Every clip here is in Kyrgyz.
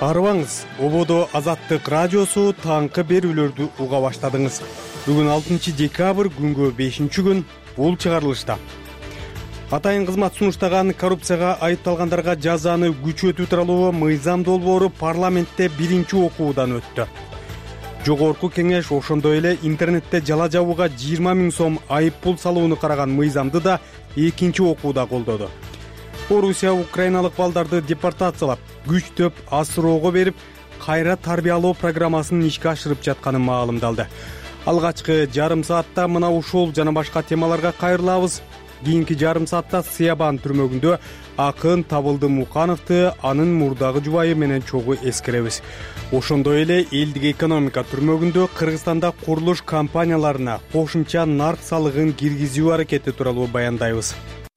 Арыбаңыз, Ободо Азаттык радиосу таңкы берүүлөрдү уга баштадыңыз. Бүгүн 6 декабрь күнгө 5 күн бул чыгарылышта. Атайын кызмат сунуштаган коррупцияга айыпталгандарга жазаны күчөтүү тууралуу мыйзам долбоору парламентте биринчи окуудан өттү. Жогорку кеңеш ошондой эле интернетте жала жабууга 20 000 сом айып пул салууну караган мыйзамды да экинчи окууда колдоду. Орусия украиналык балдарды депортациялап, күчтөп, асыроого берип, кайра тарбиялоо программасын ишке ашырып жатканы маалымдалды. Алгачкы жарым саатта мына ушул жана башка темаларга кайрылабыз. Кийинки жарым саатта Сыябан түрмөгүндө акын Табылды Мукановду анын мурдагы жубайы менен чогуу эскеребиз. Ошондой эле элдик экономика түрмөгүндө Кыргызстанда курулуш компанияларына кошумча нарк салыгын киргизүү аракети тууралуу баяндайбыз.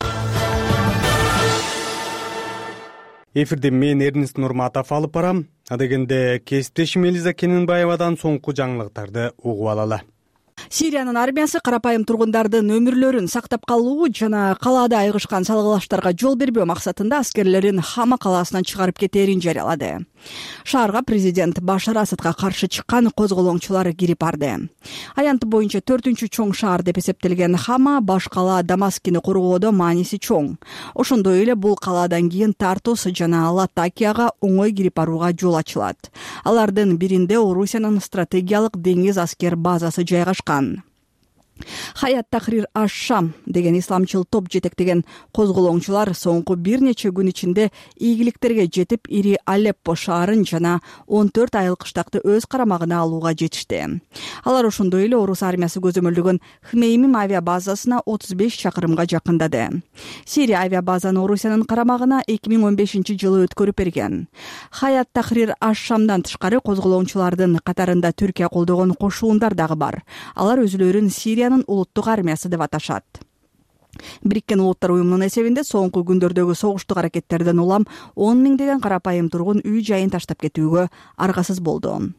Эфирде мен Эрнест Нурматов алып барам. Адегенде кесиптешим Элиза Кененбаевадан соңку жаңылыктарды угуп алалы. Сириянын армиясы карапайым тургундардын өмүрлөрүн сактап калуу жана калаада айгышкан салгылаштарга жол бербөө максатында аскерлерин Хама калаасынан чыгарып кетээрин жарыялады. Шаарга президент Башар Асадка каршы чыккан козголоңчулар кирип барды. Аянты боюнча 4-чү чоң шаар деп эсептелген Хама баш кала Дамаскини коргоодо мааниси чоң. Ошондой эле бул калаадан кийин Тартус жана Латакияга оңой кирип барууга жол ачылат. Алардын биринде Орусиянын стратегиялык деңиз аскер базасы жайгашкан. Хаят Тахрир аш-Шам деген исламчыл топ жетектеген козголоңчулар соңку бир нече күн ичинде ийгиликтерге жетип, ири Алеппо шаарын жана 14 айыл кыштакты өз карамагына алууга жетишти. Алар ошондой эле орус армиясы көзөмөлдөгөн Хмеймим авиа базасына 35 чакырымга жакындады. Сирия авиа базаны Орусиянын карамагына 2015-жылы өткөрүп берген. Хаят Тахрир аш-Шамдан тышкары козголоңчулардын катарында Түркия колдогон кошуундар дагы бар. Алар өзүлөрүн Сирия улуттук армиясы деп аташат. Бириккен улуттар уюмунун эсебинде соңку күндөрдөгү согуштук аракеттерден улам 10 миңдеген карапайым тургун үй жайын таштап кетүүгө аргасыз болду.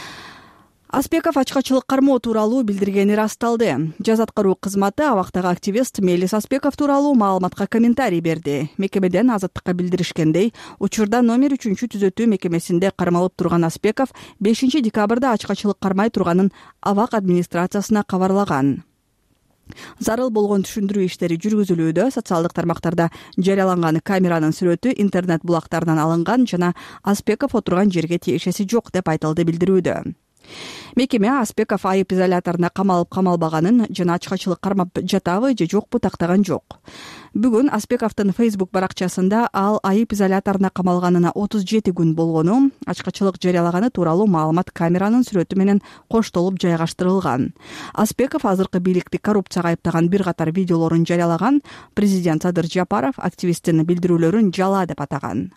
Аспеков ачкачылык кармоо тууралуу билдиргени расталды. Жаза аткаруу кызматы абактагы активист Мелис Аспеков тууралуу маалыматка комментарий берди. Мекемеден Азаттыкка билдиришкендей, учурда номер 3 түзөтүү мекемесинде кармалып турган Аспеков 5 декабрда ачкачылык кармай турганын абак администрациясына кабарлаган. Зарыл болгон түшүндүрүү иштери жүргүзүлүүдө, социалдык тармактарда жарыяланган камеранын сүрөтү интернет булактарынан алынган жана Аспеков отурган жерге тиешеси жок деп айтылды билдирүүдө. Мекеме Аспеков айып изоляторуна камалып-камалбаганын жана ачкачылык кармап жатабы же жокпу тактаган жок. Бүгүн Аспековдун Facebook баракчасында ал айып изоляторуна камалганына 37 күн болгону, ачкачылык жарыялаганы тууралуу маалымат камеранын сүрөтү менен коштолуп жайгаштырылган. Аспеков азыркы бийликти коррупцияга айыптаган бир катар видеолорун жарыялаган. Президент Садыр Жапаров активисттин билдирүүлөрүн жала деп атаган.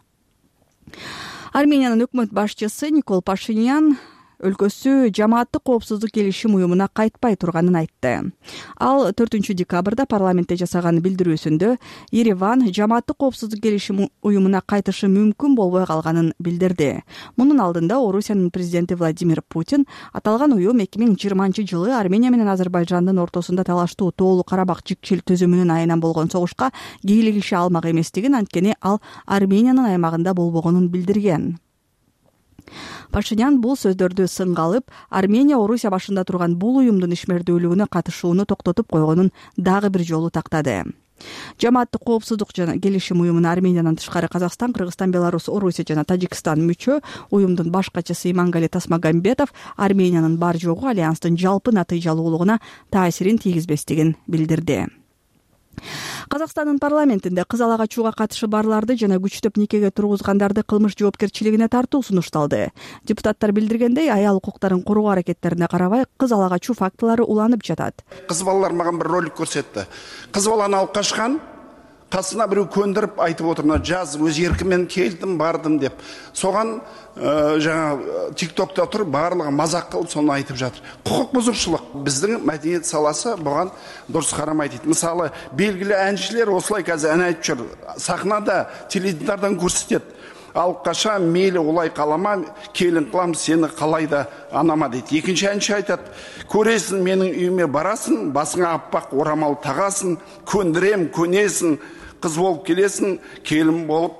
Армениянын өкмөт башчысы Никол Пашинян өлкөсү жамааттык коопсуздук келишим уюмуна кайтпай турганын айтты. Ал 4 декабрда парламентте жасаган билдирүүсүндө Ереван жамааттык коопсуздук келишим уюмуна кайтышы мүмкүн болбой калганын билдирди. Мунун алдында Орусиянын президенти Владимир Путин аталган уюм 2020-жылы Армения менен Азербайжандын ортосунда талаштуу Тоолу Карабак жикчил түзүмүнүн айынан болгон согушка кийлигише алмак эместигин, анткени ал Армениянын аймагында болбогонун билдирген. Пашинян бул сөздөрдү сынга алып, Армения Орусия башында турган бул уюмдун ишмердүүлүгүнө катышууну токтотуп койгонун дагы бир жолу тактады. Жамааттык коопсуздук жана келишим уюмуна Армениядан тышкары Казакстан, Кыргызстан, Беларусь, Орусия жана Тажикстан мүчө. Уюмдун баш катчысы Имангали Тасмагамбетов Армениянын бар жогу альянстын жалпы натыйжалуулугуна таасирин тийгизбестигин билдирди. Казакстандын парламентинде кыз ачууга катышы барларды жана күчтөп никеге тургузгандарды кылмыш жоопкерчилигине тартуу сунушталды. Депутаттар билдиргендей, аял укуктарын коргоо аракеттерине карабай кыз ачуу фактылары уланып жатат. Кыз балалар маган бир ролик көрсөттү. Кыз баланы алып качкан, касына бирөө көндүрүп айтып отурна, жаз өз эркиммен келдим, бардым деп. Соган жаңа TikTok'та туруп барлыгы мазак кылып сону айтып жатыр. Кукук бузушулук. Биздин мәдениет саласы буган дурус карамай дейт. Мисалы, белгилүү әнчилер осылай казыр ән айтып жүр. Сахнада, теледидардан көрсөтөт. Алып каша мейли улай калама, келин кылам сени калайда анама дейт. Экинчи әнчи айтат, көресин менин үйүмө барасың, басыңа аппак орамал тагасың, көндүрем, көнесің, кыз болып келесің, келін болып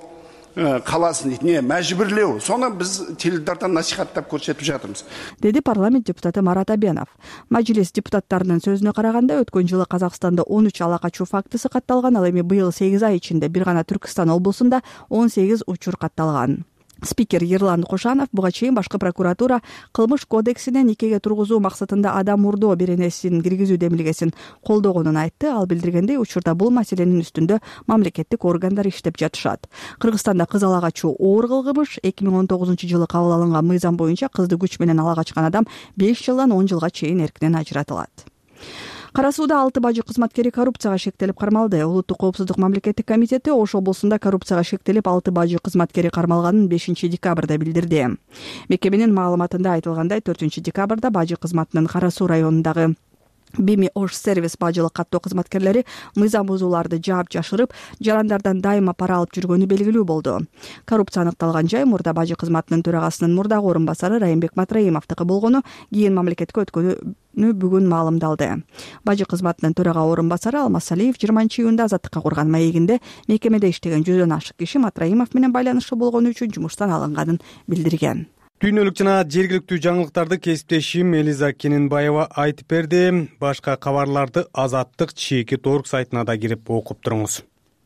қаласын дейді. Не мәжбүрлеу. Соны біз теледидардан насихаттап көрсетіп жатырмыз. Деди парламент депутаты Марат Абенов. Мажилис депутаттарынын сөзүнө караганда өткөн жылы Казакстанда 13 ала качуу фактысы катталган, ал эми быйыл 8 ай ичинде бир гана Түркистан облусунда 18 учур катталган. Спикер Ерлан Кошанов буга чейин башкы прокуратура кылмыш кодексине никеге тургузуу максатында адам урдоо беренесин киргизүү демилгесин колдогонун айтты. Ал билдиргендей, учурда бул маселенин үстүндө мамлекеттик органдар иштеп жатышат. Кыргызстанда кыз ала качуу оор кылмыш. 2019-жылы кабыл алынган мыйзам боюнча кызды күч менен ала качкан адам 5 жылдан 10 жылга чейин эркинен ажыратылат. Кара Сууда 6 бажы кызматкери коррупцияга шектелип кармалды. Улуттук коопсуздук мамлекеттик комитети Ош облусунда коррупцияга шектелип 6 бажы кызматкери кармалганын 5 декабрда билдирди. Мекеменин маалыматында айтылгандай, 4 декабрда бажы кызматынын Кара Суу районундагы Бими Ош сервис бажылык каттоо кызматкерлери мыйзам бузууларды жаап жашырып, жарандардан дайыма пара алып жүргөнү белгилүү болду. Коррупция аныкталган жай мурда бажы кызматынын төрагасынын мурдагы орун басары Райымбек Матраимовдуку болгону кийин мамлекетке өткөнү бүгүн маалымдалды. Бажы кызматынын төрага орун басары Алмаз Салиев 20-июнда азаттыкка курган маегинде мекемеде иштеген 100дөн ашык киши Матраимов менен байланышы болгону үчүн жумуштан алынганын билдирген. Дүйнөлүк жана жергиликтүү жаңылыктарды кесиптешим Элиза Кененбаева айтып берди. Башка кабарларды Азаттык чеки торг сайтына да кирип окуп туруңуз.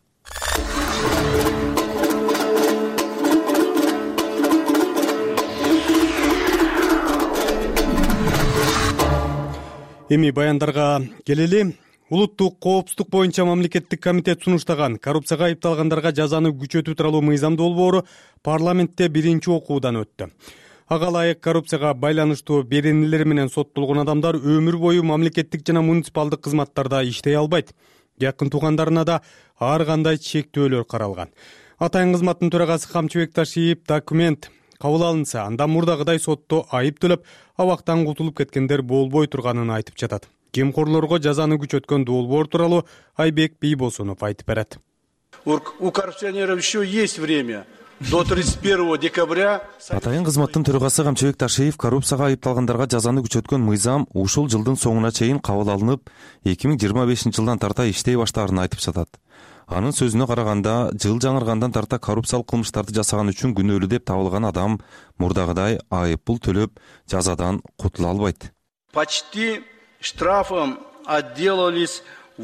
Эми баяндарга келели. Улуттук коопсуздук боюнча мамлекеттик комитет сунуштаган коррупцияга айыпталгандарга жазаны күчөтүү тууралуу мыйзам долбоору парламентте биринчи окуудан өттү. Ага ылайык коррупцияга байланыштуу беренелер менен соттолгон адамдар өмүр бою мамлекеттик жана муниципалдык кызматтарда иштей албайт. Жакын туугандарына да ар кандай чектөөлөр каралган. Атайын кызматтын төрагасы Камчыбек Ташиев документ кабыл алынса, анда мурдагыдай сотто айып төлөп, абактан кутулуп кеткендер болбой турганын айтып жатат. Кемкорлорго жазаны күчөткөн долбоор тууралуу Айбек Бийбосунов айтып берет. У коррупционеров еще есть время. До 31 декабря... Атайын кызматтын төрагасы Камчыбек Ташиев коррупцияга айыпталгандарга жазаны күчөткөн мыйзам ушул жылдын соңуна чейин кабыл алынып, 2025 жылдан тарта иштей баштаарын айтып жатат. Анын сөзүнө караганда, жыл жаңыргандан тарта коррупциялык кылмыштарды жасаган үчүн күнөөлүү деп табылган адам мурдагыдай айыппул төлөп, жазадан кутула албайт. Почти штрафом отделались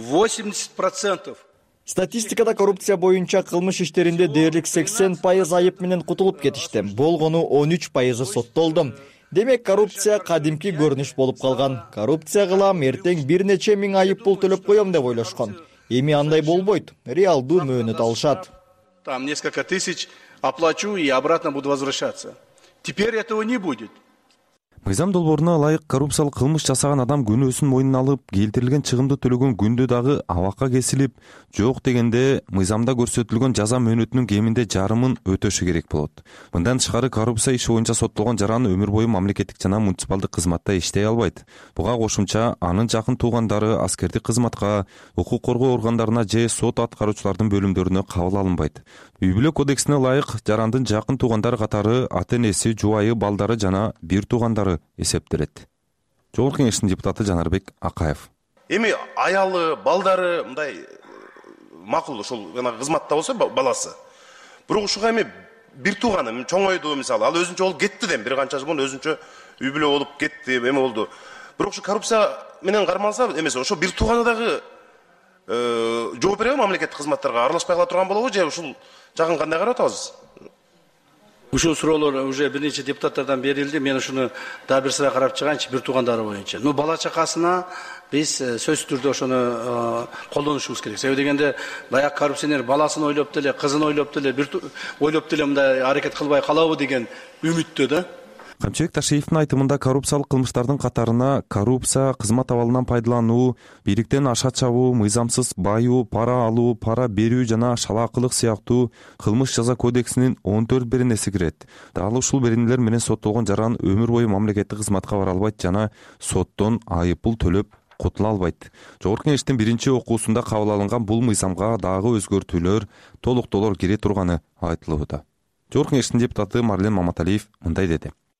80%. Статистикада коррупция боюнча кылмыш иштеринде дээрлик 80% айып менен кутулуп кетишти. Болгону 13% соттолду. Демек коррупция кадимки көрүнүш болуп калган. Коррупция кылам, эртең бир нече миң айып пул төлөп коем деп ойлошкон. Эми андай болбойт. Реалдуу мөөнөт алышат. Там несколько тысяч оплачу и обратно буду возвращаться. Теперь этого не будет. Мыйзам долбооруна ылайык коррупциялык кылмыш жасаган адам күнөөсүн мойнуна алып, келтирилген чыгымды төлөгөн күндө дагы абакка кесилип, жок дегенде мыйзамда көрсөтүлгөн жаза мөөнөтүнүн кеминде жарымын өтөшү керек болот. Мындан тышкары коррупция иши боюнча соттолгон жаран өмүр бою мамлекеттик жана муниципалдык кызматта иштей албайт. Буга кошумча анын жакын туугандары аскердик кызматка, укук коргоо органдарына же сот аткаруучулардын бөлүмдөрүнө кабыл алынбайт. Үй бүлө кодексине ылайык жарандын жакын туугандары катары ата-энеси, жубайы, балдары жана бир туугандары эсептелет. Жогорку кеңештин депутаты Жанарбек Акаев. Эми аялы, балдары мындай макул ошол жана кызматта болсо баласы. Бирок ушуга эми бир тууганы чоңойду мисалы, ал өзүнчө болуп кетти дем, бир канча жыл өзүнчө үй бүлө болуп кетти, эме болду. Бирок ушу коррупция менен кармалса эмес, ошо бир тууганы дагы жооп береби мамлекеттик кызматтарга аралашпай кала турган болобу же ушул жагын кандай карап атабыз? Ушул суроолор уже бир нече депутаттардан берилди. Мен ушуну дагы бир сыра карап чыгайынчы бир туугандары боюнча. Бала чакасына биз сөзсүз түрдө ошону колдонушубуз керек. Себеби дегенде баягы коррупционер баласын ойлоп деле, кызын ойлоп деле, ойлоп деле мындай аракет кылбай калабы деген үмүттө да. Камчыбек Ташиевдин айтымында коррупциялык кылмыштардын катарына коррупция, кызмат абалынан пайдалануу, бийликтен аша чабуу, мыйзамсыз байуу, пара алуу, пара берүү жана шалаакылык сыяктуу кылмыш жаза кодексинин 14 беренеси кирет. Дал ушул беренелер менен соттолгон жаран өмүр бою мамлекеттик кызматка бара албайт жана соттон айыппул төлөп кутула албайт. Жогорку кеңештин биринчи окуусунда кабыл алынган бул мыйзамга дагы өзгөртүүлөр, толуктоолор кире турганы айтылууда. Жогорку кеңештин депутаты Марлен Маматалиев мындай деди.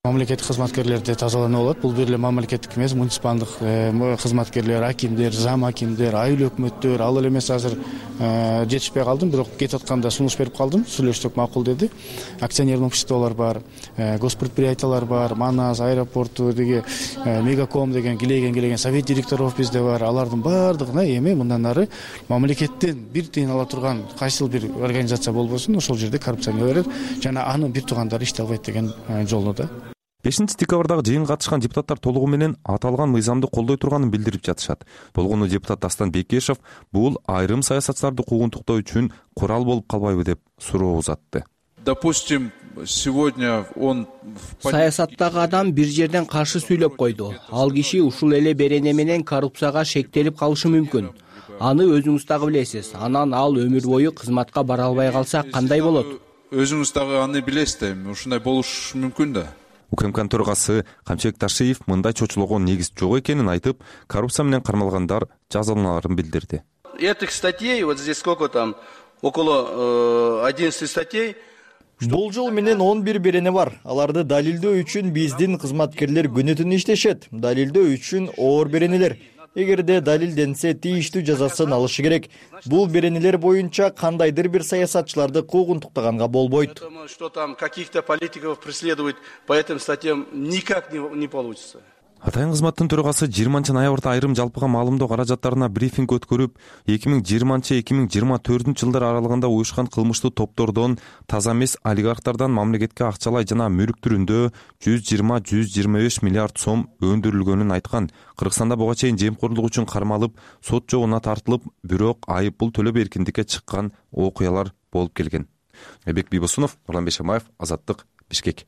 Мамлекеттик кызматкерлерди тазалануу болот. Бул бир эле мамлекеттик эмес, муниципалдык кызматкерлер, акимдер, зам акимдер, айыл өкмөттөр, ал эле эмес азыр жетишпей калдым, бирок кетип атканда сунуш берип калдым. Сүйлөштүк, макул деди. Акционерлик обществолор бар, госпредприятиялар бар, Манас, аэропорту деги, Мегаком деген килеген совет директоров бизде бар. Алардын баардыгына эми мындан ары мамлекеттен бир тыйын ала турган кайсыл бир организация болбосун, ошол жерде коррупцияны берет жана анын бир туугандары иштей албайт деген жолу да. 5-декабрдагы жыйынга катышкан депутаттар толугу менен аталган мыйзамды колдой турганын билдирип жатышат. Болгону депутат Дастан Бекешев бул айрым саясатчыларды куугунтуктоо үчүн курал болуп калбайбы деп суроо узатты. Допустим, сегодня он саясаттагы адам бир жерден каршы сүйлөп койду. Ал киши ушул эле берене менен коррупцияга шектелип калышы мүмкүн. Аны өзүңүз дагы билесиз. Анан ал өмүр бою кызматка бара албай калса кандай болот? Өзүңүз дагы аны билесиз да, ушундай болуш мүмкүн да. УКМКнын төрагасы Камчыбек Ташиев мындай чочулоого негиз жок экенин айтып, коррупция менен кармалгандар жазаланаарын билдирди. Этих статей, вот здесь сколько там, около 11 статей. Бул жыл менен 11 берене бар. Аларды далилдөө үчүн биздин кызматкерлер күнү-түн иштешет. Далилдөө үчүн оор беренелер. Эгерде далилденсе, тийиштүү жазасын алышы керек. Бул беренелер боюнча кандайдыр бир саясатчыларды куугунтуктаганга болбойт. Что там каких-то политиков преследовать по этим статьям никак не получится. Атайын кызматтын төрагасы 20-ноябрда айрым жалпыга маалымдоо каражаттарына брифинг өткөрүп, 2020-2024 жылдар аралыгында уюшкан кылмыштуу топтордон таза эмес олигархтардан мамлекетке акчалай жана мүлк түрүндө 120-125 миллиард сом өндүрүлгөнүн айткан. Кыргызстанда буга чейин жемкорлук үчүн кармалып, сот жогуна тартылып, бирок айып пул төлөп эркиндикке чыккан окуялар болуп келген. Эбек Бибосунов, Нурлан Бешемаев, Азаттык, Бишкек.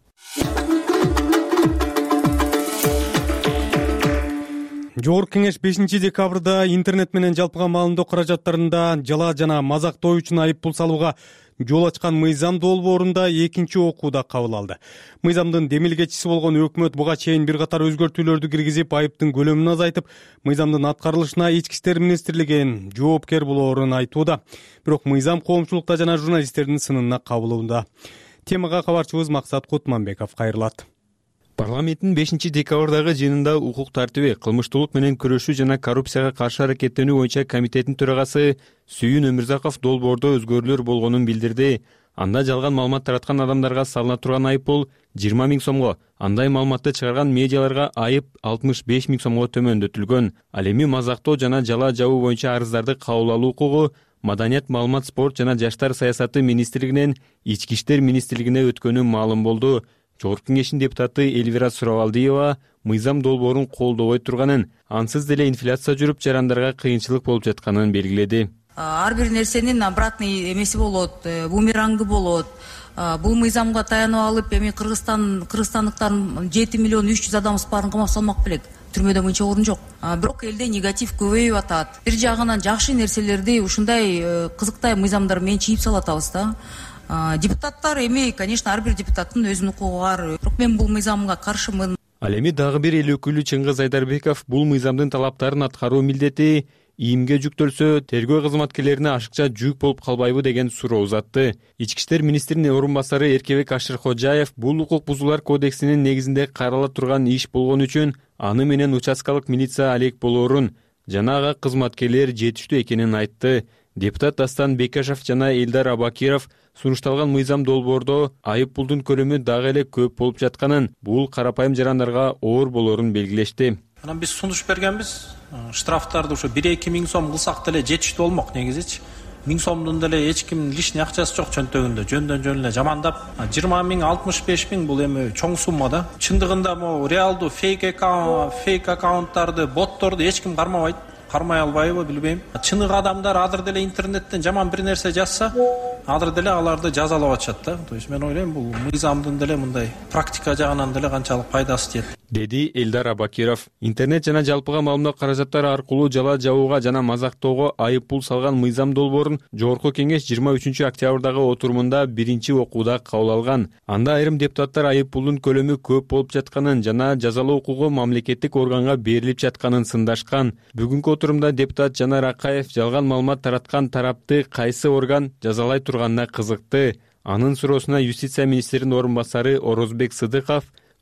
Жогорку кеңеш 5-декабрда интернет менен жалпыга маалымдоо каражаттарында жала жана мазактоо үчүн айып пул салууга жол ачкан мыйзам долбоорунда экинчи окууда кабыл алды. Мыйзамдын демилгечиси болгон өкмөт буга чейин бир катар өзгөртүүлөрдү киргизип, айыптын көлөмүн азайтып, мыйзамдын аткарылышына Ички иштер министрлигинин жоопкер болоорун айтууда. Бирок мыйзам коомчулукта жана журналисттердин сынына кабылууда. Темага кабарчыбыз Максат Кутманбеков кайрылат. Парламенттин 5-декабрдагы жыйынында укук тартиби, кылмыштуулук менен күрөшүү жана коррупцияга каршы аракеттенүү боюнча комитеттин төрагасы Сүйүн Өмүрзаков долбоордо өзгөрүүлөр болгонун билдирди. Анда жалган маалымат тараткан адамдарга салына турган айып пул 20 000 сомго, андай маалыматты чыгарган медиаларга айып 65 000 сомго төмөндөтүлгөн. Ал эми мазактоо жана жала жабуу боюнча арыздарды кабыл алуу укугу Маданият, маалымат, спорт жана жаштар саясаты министрлигинен Ички иштер министрлигине өткөнү маалым болду. Жогорку кеңештин депутаты Эльвира Суравалдиева мыйзам долбоорун колдобой турганын, ансыз деле инфляция жүрүп, жарандарга кыйынчылык болуп жатканын белгиледи. Ар бир нерсенин обратный эмеси болот, бумерангы болот. Бул мыйзамга таянып алып, эми кыргызстандыктардын 7 миллион 300 адамыбыз баарын камап салмак белек. Түрмөдө мынча орун жок. Бирок элде негатив көбөйүп атат. Бир жагынан жакшы нерселерди ушундай кызыктай мыйзамдар менен чийип салатабыз да. Депутаттар эми, конечно, ар бир депутаттын өзүнүн укугу бар. Бирок мен бул мыйзамга каршымын. Ал эми дагы бир эл өкүлү Чыңгыз Айдарбеков бул мыйзамдын талаптарын аткаруу милдети ийимге жүктөлсө, тергөө кызматкерлерине ашыкча жүк болуп калбайбы деген суроо узатты. Ички иштер министринин орун басары Эркебек Ашыркожаев бул укук бузуулар кодексинин негизинде карала турган иш болгон үчүн аны менен участкалык милиция алек болоорун жана ага кызматкерлер жетиштүү экенин айтты. Депутат Дастан Бекешев жана Элдар Абакиров сунушталган мыйзам долбоордо айып пулдун көлөмү дагы эле көп болуп жатканын, бул карапайым жарандарга оор болоорун белгилешти. Анан биз сунуш бергенбиз. Штрафтарды ошо 1-2 миң сом кылсак деле жетиштүү болмок негизичи. 1000 сомдун деле эч ким лишний акчасы жок чөнтөгүндө. Жөндөн эле жамандап 20 000, 65 000 бул эми чоң сумма да. Чындыгында могу реалдуу фейк аккаунттарды, ботторду эч ким кармабайт. Кармай албайбы билбейм. Чыныгы адамдар азыр деле интернеттен жаман бир нерсе жазса, азыр деле аларды жазалап атышат да. То есть мен ойлойм бул мыйзамдын деле мындай практика жагынан деле канчалык пайдасы тиет, деди Элдар Абакиров. Интернет жана жалпыга маалымдоо каражаттары аркылуу жала жабууга жана мазактоого айып пул салган мыйзам долбоорун Жогорку кеңеш 23 октябрдагы отурумунда биринчи окууда кабыл алган. Анда айрым депутаттар айып пулдун көлөмү көп болуп жатканын жана жазалоо укугу мамлекеттик органга берилип жатканын сындашкан. Бүгүнкү отурумда депутат Жанар Акаев жалган маалымат тараткан тарапты кайсы орган жазалай турганына кызыкты. Анын суроосуна юстиция министринин орун басары Орозбек Сыдыков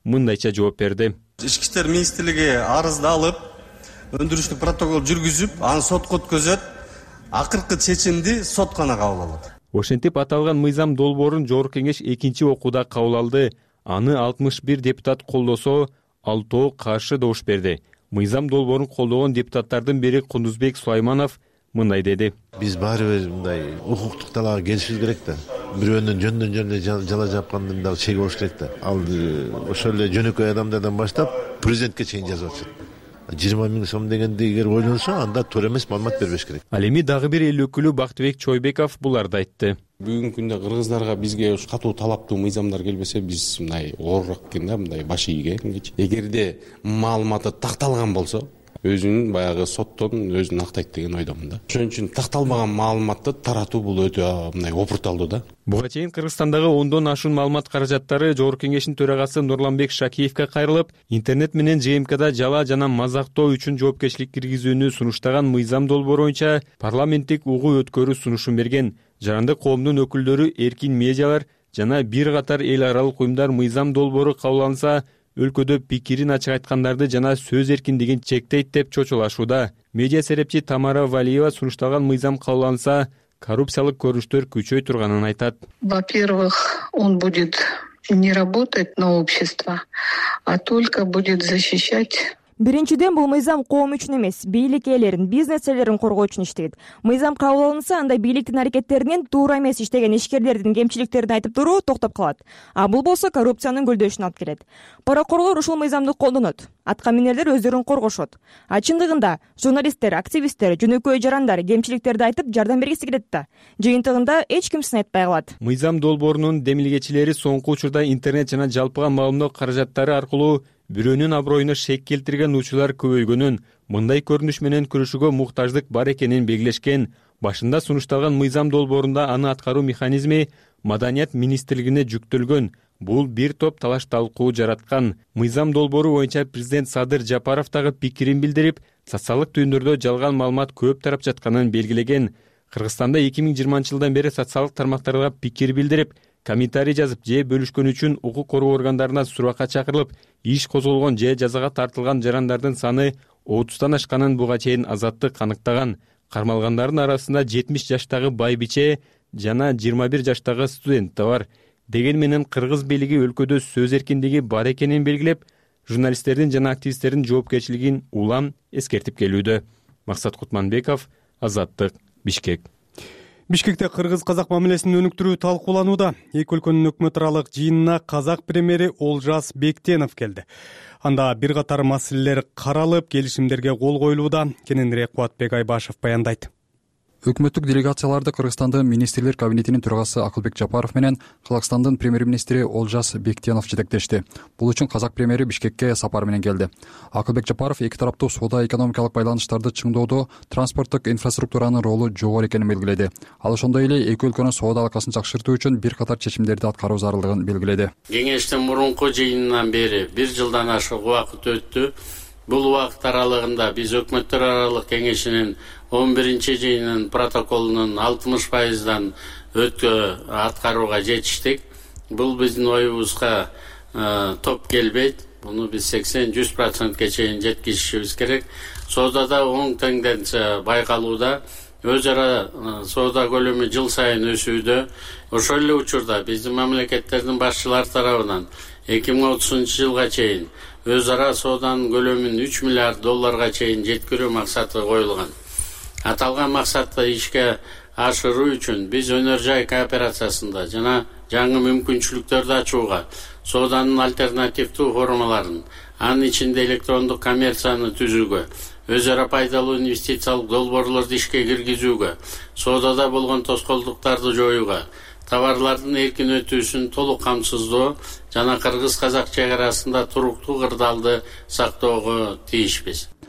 мындайча жооп берди. Ички иштер министрлиги арызды алып, өндүрүштүк протокол жүргүзүп, аны сотко өткөзөт. Акыркы чечимди сот гана кабыл алат. Ошентип аталган мыйзам долбоорун Жогорку Кеңеш экинчи окууда кабыл алды. Аны 61 депутат колдосо, 6 каршы добуш берди. Мыйзам долбоорун колдогон депутаттардын бири Кундузбек Сулайманов мындай деди. Биз баары бир мындай укуктук талаага келишибиз керек да. Бирөөнүн жөндөн жала жапкандын дагы чеги болуш керек да. Ал ошол эле жөнөкөй адамдардан баштап президентке чейин жазып атышат. 20 000 сом дегенди эгер ойлонсо, анда туура эмес маалымат бербеш керек. Ал эми дагы бир эл өкүлү Бактыбек Чойбеков буларды айтты. Бүгүнкү күндө кыргыздарга бизге катуу талаптуу мыйзамдар келбесе, биз мындай оорураак экен да, мындай баш ийгенчи. Эгерде маалыматы такталган болсо, өзүнүн баягы соттон өзүн актайт деген ойдомун да. Ошон үчүн такталбаган маалыматты таратуу бул өтө мындай опурталдуу да. Буга чейин Кыргызстандагы 10дон ашуун маалымат каражаттары Жогорку Кеңештин төрагасы Нурланбек Шакиевке кайрылып, интернет менен ЖМКда жала жана мазактоо үчүн жоопкерчилик киргизүүнү сунуштаган мыйзам долбоору боюнча парламенттик угуу өткөрүү сунушун берген. Жарандык коомдун өкүлдөрү, эркин медиалар жана бир катар эл аралык уюмдар мыйзам долбоору кабылданса, өлкөдө пикирин ачык айткандарды жана сөз эркиндигин чектейт деп чочулашууда. Медиа серепчи Тамара Валиева сунушталган мыйзам кабылданса, коррупциялык көрүнүштөр күчөй турганын айтат. Во-первых, он будет не работать на общество, а только будет защищать. Биринчиден, бул мыйзам коом үчүн эмес, бийлик ээлерин, бизнес ээлерин коргоо үчүн иштейт. Мыйзам кабыл алынса, анда бийликтин аракеттеринен туура эмес иштеген ишкерлердин кемчиликтерин айтып туруу токтоп калат. А бул болсо коррупциянын гүлдөшүнө алып келет. Паракорлор ушул мыйзамды колдонот. Атка минерлер өздөрүн коргошот. А чындыгында журналисттер, активисттер, жөнөкөй жарандар кемчиликтерди айтып жардам бергиси келет да. Жыйынтыгында эч ким сын айтпай калат. Мыйзам долбоорунун демилгечилери соңку учурда интернет жана жалпыга маалымдоо каражаттары аркылуу бирөөнүн аброюна шек келтирген учурлар көбөйгөнүн, мындай көрүнүш менен күрөшүүгө муктаждык бар экенин белгилешкен. Башында сунушталган мыйзам долбоорунда аны аткаруу механизми Маданият министрлигине жүктөлгөн. Бул бир топ талаш талкуу жараткан. Мыйзам долбоору боюнча президент Садыр Жапаров дагы пикирин билдирип, социалдык түйүндөрдө жалган маалымат көп тарап жатканын белгилеген. Кыргызстанда 2020 жылдан бери социалдык тармактарга пикир билдирип, комментарий жазып же бөлүшкөн үчүн укук коргоо органдарына суракка чакырылып, иш козголгон же жазага тартылган жарандардын саны 30тан ашканын буга чейин Азаттык аныктаган. Кармалгандардын арасында 70 жаштагы байбиче жана 21 жаштагы студент да бар. Деген менен кыргыз бийлиги өлкөдө сөз эркиндиги бар экенин белгилеп, журналисттердин жана активисттердин жоопкерчилигин улам эскертип келүүдө. Максат Кутманбеков, Азаттык, Бишкек. Бишкекте кыргыз-казак мамилесин өнүктүрүү талкууланууда. Эки өлкөнүн өкмөт аралык жыйынына казак премьери Олжас Бектенов келди. Анда бир катар маселелер каралып, келишимдерге кол коюлууда. Кененирээк Кубатбек Айбашев баяндайт. Өкмөттүк делегацияларды Кыргызстандын министрлер кабинетинин төрагасы Акылбек Жапаров менен Казакстандын премьер-министри Олжас Бектенов жетектешти. Бул үчүн казак премьери Бишкекке сапар менен келди. Акылбек Жапаров эки тараптуу соода-экономикалык байланыштарды чыңдоодо транспорттук инфраструктуранын ролу жогору экенин белгиледи. Ал ошондой эле эки өлкөнүн соода алакасын жакшыртуу үчүн бир катар чечимдерди аткаруу зарылдыгын белгиледи. Кеңештин мурунку жыйынынан бери 1 жылдан ашык убакыт өттү. Бул убакыт аралыгында биз өкмөттөр аралык кеңешинин 11-чи жыйынын протоколунун 60%дан аткарууга жетиштик. Бул биздин оюбузга топ келбейт. Буну биз 80-100%га чейин жеткизишибиз керек. Соодада оң тенденция байкалууда. Өз ара соода көлөмү жыл сайын өсүүдө. Ошол эле учурда биздин мамлекеттердин башчылары тарабынан 2030 жылга чейин өз ара сооданын көлөмүн $3 миллиард чейин жеткирүү максаты коюлган. Аталган максатты ишке ашыруу үчүн биз өнөр жай кооперациясында жана жаңы мүмкүнчүлүктөрдү ачууга, сооданын альтернативдүү формаларын, анын ичинде электрондук коммерцияны түзүүгө, өз ара пайдалуу инвестициялык долбоорлорду ишке киргизүүгө, соодада болгон тоскоолдуктарды жоюуга, товарлардын эркин өтүүсүн толук камсыздоо жана кыргыз-казак чек арасында туруктуу кырдаалды сактоого тийишпиз.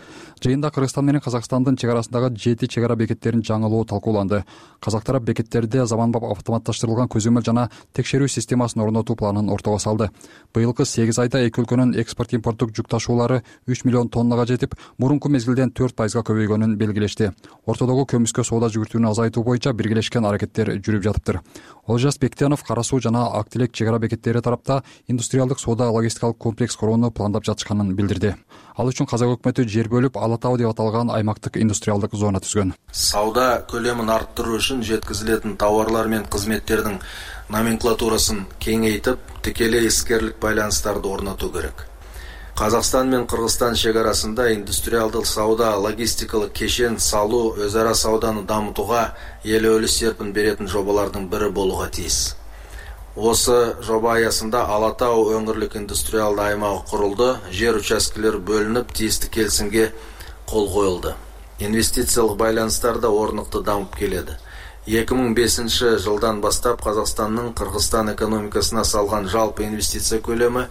Жыйында Кыргызстан менен Казакстандын чек арасындагы 7 чек ара бекеттерин жаңылоо талкууланды. Казак тарап бекеттерде заманбап автоматташтырылган көзөмөл жана текшерүү системасын орнотуу планын ортого салды. Быйылкы 8 айда эки өлкөнүн экспорт-импорттук жүк ташуулары 3 миллион тоннага жетип, мурунку мезгилден 4% көбөйгөнүн белгилешти. Ортодогу көмүскө соода жүгүртүүнү азайтуу боюнча биргелешкен аракеттер жүрүп жатыптыр. Олжас Бектенов Кара суу жана Ак Тилек чек ара бекеттери тарапта индустриалдык соода логистикалык комплекс курууну пландап жатышканын билдирди. Ал үчүн Казак өкмөтү жер бөлүп Ала Тау деп аталган аймактык индустриалдык зона түзгөн. Сауда көлөмүн арттыруу үчүн жеткизилетін товарлар мен кызметтердин номенклатурасын кеңейтип, тикелей искерлик байланыстарды орнотуу керек. Казакстан мен Кыргызстан чек арасында индустриалдык сауда, логистикалык кешен салуу, өз ара сауданы дамытууга элөөлүү серпин беретін жобалардын бири болууга тийиз. Осы жоба аясында Ала Тау өңүрлүк индустриалды аймагы курулду, жер участкелери бөлүнүп, тийиштүү келисимге кол коюлду. Инвестициялык байланыштар да орнуктуу дамып келеді. 2005 жылдан бастап Казакстандын Кыргызстан экономикасына салган жалпы инвестиция көлөмү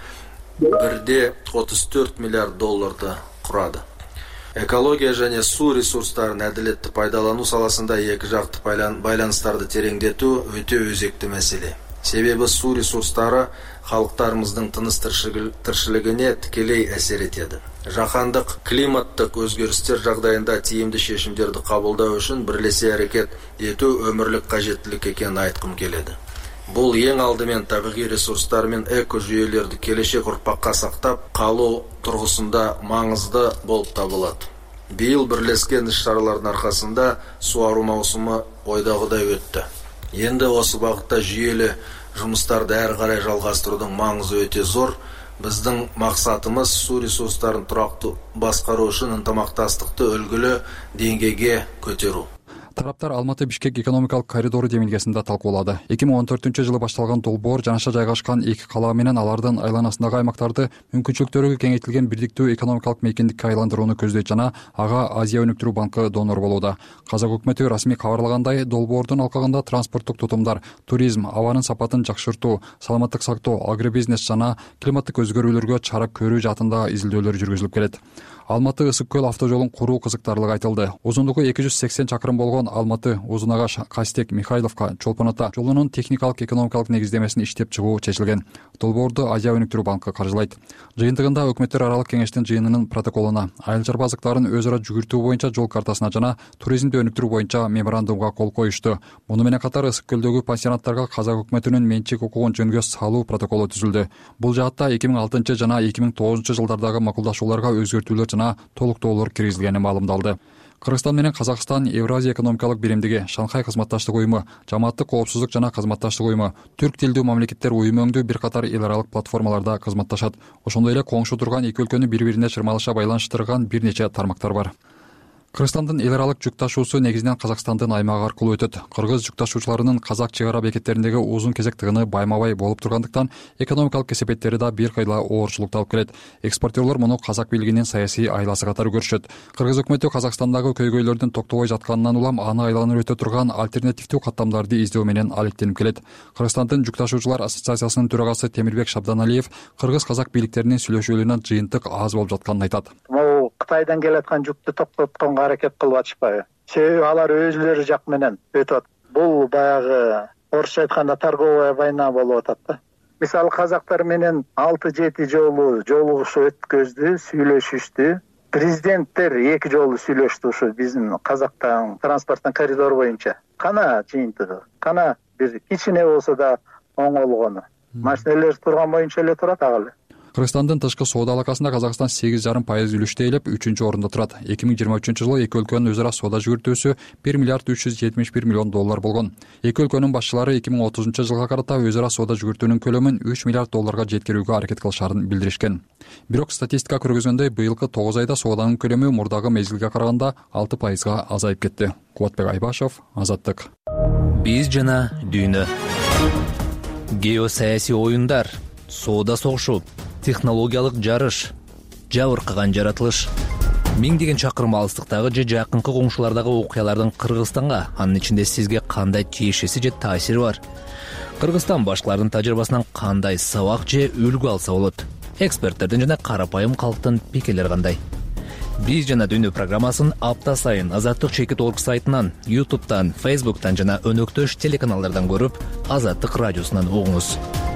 1,34 миллиард долларды курады. Экология және суу ресурстарын әділетті пайдалануу саласында эки жакты байланыштарды тереңдетүү өтө өзекті мәселе. Себебі суу ресурстары халықтарымыздың тыныс тіршілігіне тікелей әсер етеді. Жаһандық климаттық өзгерістер жағдайында тиімді шешімдерді қабылдау үшін бірлесе әрекет ету өмірлік қажеттілік екенін айтқым келеді. Бұл ең алдымен табиғи ресурстар мен экожүйелерді келешек ұрпаққа сақтап қалу тұрғысында маңызды болып табылады. Биыл бірлескен іс-шаралардың арқасында суару маусымы ойдағыдай өтті. Енді осы бағытта жүйелі жұмыстарды әрі қарай жалғастырудың маңызы өте зор. Біздің мақсатымыз су ресурстарын тұрақты басқару үшін ынтымақтастықты үлгілі деңгейге көтеру. Тараптар Алматы-Бишкек экономикалык коридору демилгесинде талкуулады. 2014 жылы башталган долбоор жанаша жайгашкан эки кала менен алардын айланасындагы аймактарды мүмкүнчүлүктөрү кеңейтилген бирдиктүү экономикалык мейкиндикке айландырууну көздөйт жана ага Азия өнүктүрүү банкы донор болууда. Казак өкмөтү расмий кабарлагандай, долбоордун алкагында транспорттук тутумдар, туризм, абанын сапатын жакшыртуу, саламаттык сактоо, агробизнес жана климаттык өзгөрүүлөргө чара көрүү жаатында изилдөөлөр жүргүзүлүп келет. Алматы Ысык көл автожолун куруу кызыктарлыгы айтылды. Узундугу 280 чакырым болгон Алматы Узунагаш Кастек Михайловка Чолпон Ата жолунун техникалык экономикалык негиздемесин иштеп чыгуу чечилген. Долбоорду Азия өнүктүрүү банкы каржылайт. Жыйынтыгында өкмөттөр аралык кеңештин жыйынынын протоколуна, айыл чарба азыктарын өз ара жүгүртүү боюнча жол картасына жана туризмди өнүктүрүү боюнча меморандумга кол коюшту. Муну менен катар Ысык көлдөгү пансионаттарга казак өкмөтүнүн менчик укугун жөнгө салуу протоколу түзүлдү. Бул жаатта 2006 жана 2009 жылдардагы макулдашууларга өзгөртүүлөр жана толуктоолор киргизилгени маалымдалды. Кыргызстан менен Казакстан Евразия экономикалык биримдиги, Шанхай кызматташтык уюму, Жамааттык коопсуздук жана кызматташтык уюму, түрк тилдүү мамлекеттер уюму өңдүү бир катар эл аралык платформаларда кызматташат. Ошондой эле коңшу турган эки өлкөнү бири-бирине чырмалыша байланыштырган бир нече тармактар бар. Кыргызстандын эл аралык жүк ташуусу негизинен Казакстандын аймагы аркылуу өтөт. Кыргыз жүк ташуучуларынын казак чек ара бекеттериндеги узун кезек тыгыны байма-бай болуп тургандыктан экономикалык кесепеттери да бир кыйла оорчулукта алып келет. Экспортерлор муну казак бийлигинин саясий айласы катары көрүшөт. Кыргыз өкмөтү Казакстандагы көйгөйлөрдүн токтобой жатканынан улам аны айланып өтө турган альтернативдүү каттамдарды издөө менен алектенип келет. Кыргызстандын жүк ташуучулар ассоциациясынын төрагасы Темирбек Шабданалиев кыргыз-казак бийликтеринин сүйлөшүүлөрүнөн жыйынтык аз болуп жатканын айтат. Кытайдан келаткан жүктү токтотконго аракет кылып атышпайбы? Себеби алар өзүлөрү жак менен өтөт. Бул баягы орусча айтканда торговая война болуп атат да. Мисалы казактар менен 6-7 жолу жолугушуу өткөздү, сүйлөшүштү. Президенттер 2 жолу сүйлөштү ушу биздин казактан транспорттун коридору боюнча. Кана жыйынтыгы, кана бир кичине болсо да оңолгону. Машиналар турган боюнча эле турат ага эле. Кыргызстандын тышкы соода алакасында Казакстан 8,5% үлүштө ээлеп 3-орунда турат. 2023 жылы эки өлкөнүн өз ара соода жүгүртүүсү 1 миллиард 371 миллион доллар болгон. Эки өлкөнүн башчылары 2030 жылга карата өз ара соода жүгүртүүнүн көлөмүн 3 миллиард долларга жеткирүүгө аракет кылышарын билдиришкен. Бирок статистика көргөзгөндөй быйылкы 9 айда сооданын көлөмү мурдагы мезгилге караганда 6%га азайып кетти. Кубатбек Айбашев, Азаттык. Биз жана дүйнө. Геосаясий оюндар, соода согушу, технологиялык жарыш, жабыркаган жаратылыш. Миңдеген чакырым алыстыктагы же жакынкы коңшулардагы окуялардын Кыргызстанга, анын ичинде сизге кандай тиешеси же таасири бар? Кыргызстан башкалардын тажрыйбасынан кандай сабак же үлгү алса болот? Эксперттердин жана карапайым калктын пикирлери кандай? Биз жана Дүйнө программасын апта сайын Азаттык.org сайтынан, YouTube'дан, Facebook'tan жана өнөктөш телеканалдардан көрүп, Азаттык радиосунан угуңуз.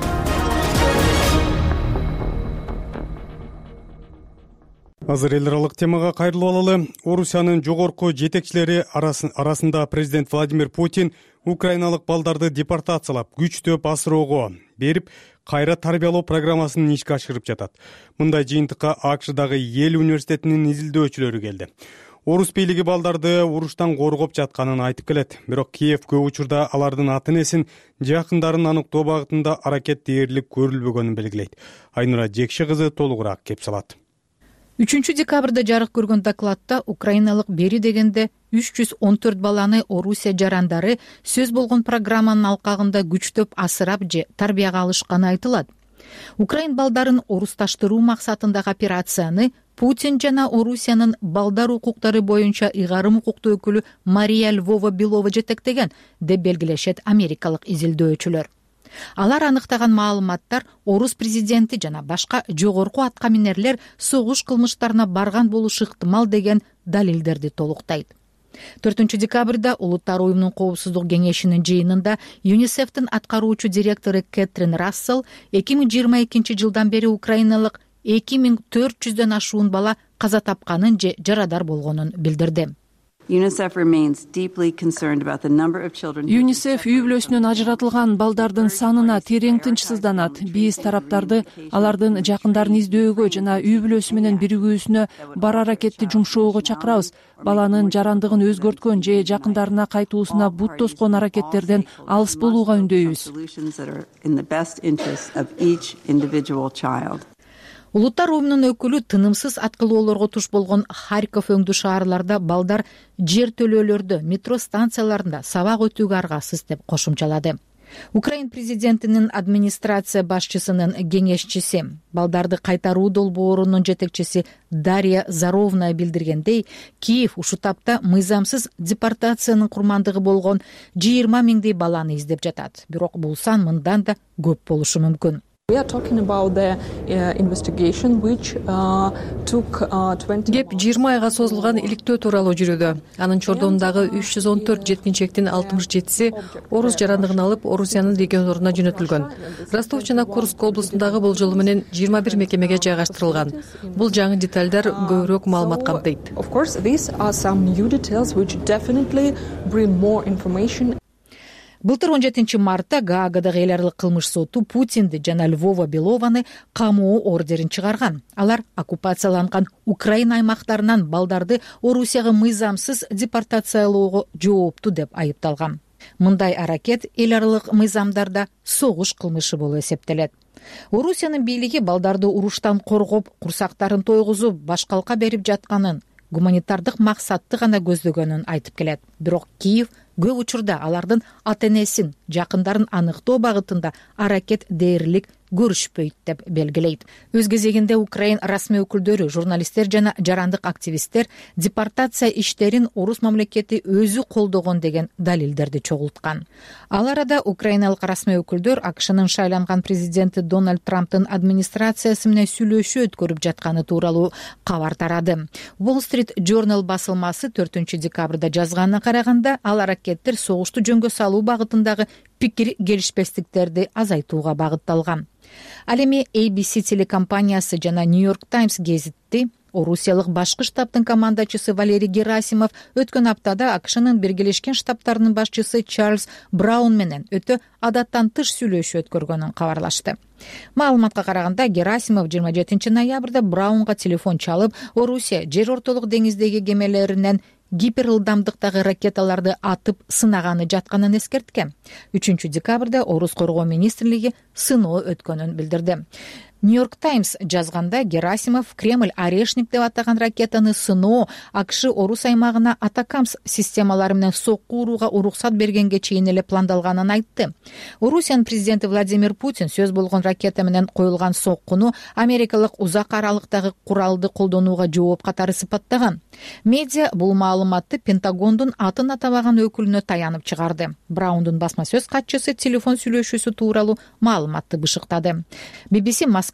Азыр эл аралык темага кайрылып алалы. Орусиянын жогорку жетекчилери арасында президент Владимир Путин украиналык балдарды депортациялап, күчтөп асыроого берип, кайра тарбиялоо программасын ишке ашырып жатат. Мындай жыйынтыкка АКШдагы Йель университетинин изилдөөчүлөрү келди. Орус бийлиги балдарды уруштан коргоп жатканын айтып келет. Бирок Киев көп учурда алардын ата-энесин, жакындарын аныктоо багытында аракет дээрлик көрүлбөгөнүн белгилейт. Айнура Жекши кызы толугураак кеп салат. 3 декабрда жарык көргөн докладта украиналык бери дегенде 314 баланы Орусия жарандары сөз болгон программанын алкагында күчтөп асырап же тарбияга алышканы айтылат. Украин балдарын орусташтыруу максатындагы операцияны Путин жана Орусиянын балдар укуктары боюнча ыйгарым укуктуу өкүлү Мария Львова-Белова жетектеген деп белгилешет америкалык изилдөөчүлөр. Алар аныктаган маалыматтар орус президенти жана башка жогорку аткаминерлер согуш кылмыштарына барган болушу ыктымал деген далилдерди толуктайт. 4 декабрда Улуттар уюмунун коопсуздук кеңешинин жыйынында ЮНИСЕФтин аткаруучу директору Кэтрин Рассел 2022 жылдан бери украиналык 2400дөн ашуун бала каза тапканын же жарадар болгонун билдирди. ЮНИСЕФ үй бүлөсүнөн ажыратылган балдардын санына терең тынчсызданат. Биз тараптарды алардын жакындарын издөөгө жана үй бүлөсү менен биригүүсүнө бар аракетти жумшоого чакырабыз. Баланын жарандыгын өзгөрткөн же жакындарына кайтуусуна бут тоскон аракеттерден алыс болууга үндөйбүз. Улуттар уюмунун өкүлү тынымсыз аткылоолорго туш болгон Харьков өңдүү шаарларда балдар жер төлөөлөрдө, метро станцияларында сабак өтүүгө аргасыз деп кошумчалады. Украин президентинин администрация башчысынын кеңешчиси, балдарды кайтаруу долбоорунун жетекчиси Дарья Заровна билдиргендей, Киев ушу тапта мыйзамсыз депортациянын курмандыгы болгон 20 миңдей баланы издеп жатат. Бирок бул сан мындан да көп болушу мүмкүн. Кеп 20 айга созулган иликтөө тууралуу жүрүүдө. Анын чордонундагы 314 жеткинчектин 67си орус жарандыгын алып Орусиянын региондоруна жөнөтүлгөн. Ростов жана Курск облусундагы болжолу менен 21 мекемеге жайгаштырылган. Бул жаңы деталдар көбүрөөк маалымат камтыйт. Былтыр 17 мартта Гаагадагы эл аралык кылмыш соту Путинди жана Львова-Белованы камоо ордерин чыгарган. Алар оккупацияланган Украина аймактарынан балдарды Орусияга мыйзамсыз депортациялоого жоопту деп айыпталган. Мындай аракет эл аралык мыйзамдарда согуш кылмышы болуп эсептелет. Орусиянын бийлиги балдарды уруштан коргоп, курсактарын тойгузуп, башкалка берип жатканын, гуманитардык максатты гана көздөгөнүн айтып келет. Бирок Киев көп учурда алардын ата-энесин, жакындарын аныктоо багытында аракет дээрлик көрүшпөйт деп белгилейт. Өз кезегинде Украин расмий өкүлдөрү, журналисттер жана жарандык активисттер депортация иштерин орус мамлекети өзү колдогон деген далилдерди чогулткан. Ал арада украиналык расмий өкүлдөр АКШнын шайланган президенти Дональд Трамптын администрациясы менен сүйлөшүү өткөрүп жатканы тууралуу кабар тарады. Wall Street Journal басылмасы 4 декабрда жазганына караганда, ал аракеттер согушту жөнгө салуу багытындагы пикир келишпестиктерди азайтууга багытталган. Ал эми ABC телекомпаниясы жана New York Times гезитти Орусиялык башкы штабтын командачысы Валерий Герасимов өткөн аптада АКШнын Биргелешкен Штаттарынын башчысы Чарльз Браун менен өтө адаттан тыш сүйлөшүү өткөргөнүн кабарлашты. Маалыматка караганда, Герасимов 27 ноябрда Браунга телефон чалып, Орусия жер ортолук деңиздеги кемелеринен гиперылдамдыктагы ракеталарды атып сынаганы жатканын эскерткен. 3 декабрда Орус коргоо министрлиги сыноо өткөнүн билдирди. New York Times жазганда, Герасимов Кремль Орешник деп атаган ракетаны сыноо АКШ Орус аймагына Атакамс системалары менен сокку урууга уруксат бергенге чейин эле пландалганын айтты. Орусиянын президенти Владимир Путин сөз болгон ракета менен коюлган соккуну америкалык узак аралыктагы куралды колдонууга жооп катары сыпаттаган. Медиа бул маалыматты Пентагондун атын атабаган өкүлүнө таянып чыгарды. Браундун басма сөз катчысы телефон сүйлөшүүсү тууралуу маалыматты бышыктады. BBC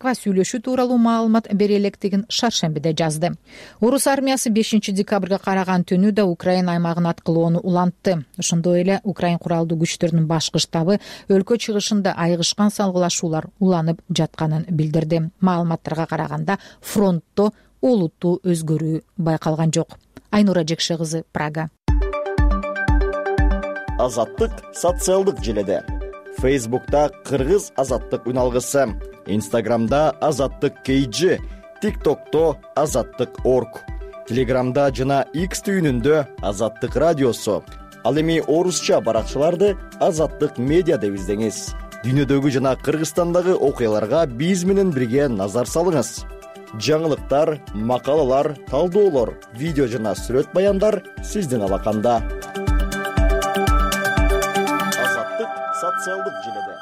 Москва сүйлөшүү тууралуу маалымат бере электигин шаршембиде жазды. Орус армиясы 5-декабрга караган түнү да Украина аймагын аткылоону улантты. Ошондой эле Украин куралдуу күчтөрүнүн башкы штабы өлкө чыгышында айгышкан салгылашуулар уланып жатканын билдирди. Маалыматтарга караганда фронтто олуттуу өзгөрүү байкалган жок. Айнура Жекше кызы, Прага. Азаттык социалдык желеде. Фейсбукта Кыргыз азаттык үналгысы, Инстаграмда Азаттык KG, ТикТокто Азаттык.org, Телеграмда жана X түйүнүндө Азаттык радиосу. Ал эми орусча баракчаларды Азаттык медиа деп издеңиз. Дүйнөдөгү жана Кыргызстандагы окуяларга биз менен бирге назар салыңыз. Жаңылыктар, макалалар, талдоолор, видео жана сүрөт баяндар сиздин алаканда. Азаттык социалдык желеде.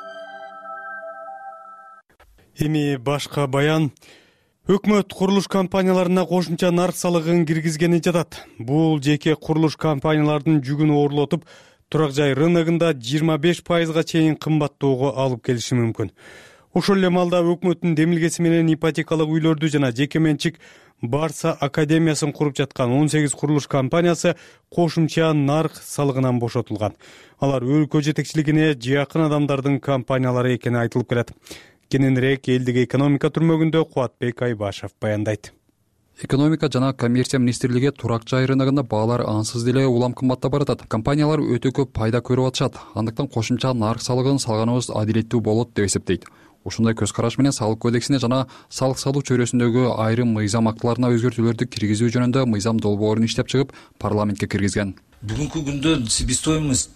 Эми башка баян. Өкмөт курулуш компанияларына кошумча нарк салыгын киргизгени жатат. Бул жеке курулуш компаниялардын жүгүн оорлотуп, турак жай рыногунда 25%га чейин кымбаттоого алып келиши мүмкүн. Ошол эле маалда өкмөттүн демилгеси менен ипотекалык үйлөрдү жана жеке менчик Барса академиясын куруп жаткан 18 курулуш компаниясы кошумча нарк салыгынан бошотулган. Алар өлкө жетекчилигине жакын адамдардын компаниялары экени айтылып келет. Кененирээк элдик экономика түрмөгүндө Кубатбек Айбашев баяндайт. Экономика жана коммерция министрлиги турак жай рыногунда баалар ансыз деле улам кымбаттап баратат. Компаниялар өтө көп пайда көрүп атышат. Андыктан кошумча нарк салыгын салганыбыз адилеттүү болот деп эсептейт. Ушундай көз караш менен салык кодексине жана салык салуу чөйрөсүндөгү айрым мыйзам актыларына өзгөртүүлөрдү киргизүү жөнүндө мыйзам долбоорун иштеп чыгып парламентке киргизген. Бүгүнкү күндө себестоимость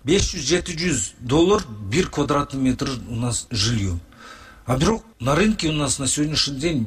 $500-700 1 квадратный метр у нас жилье. А бирок на рынке у нас на сегодняшний день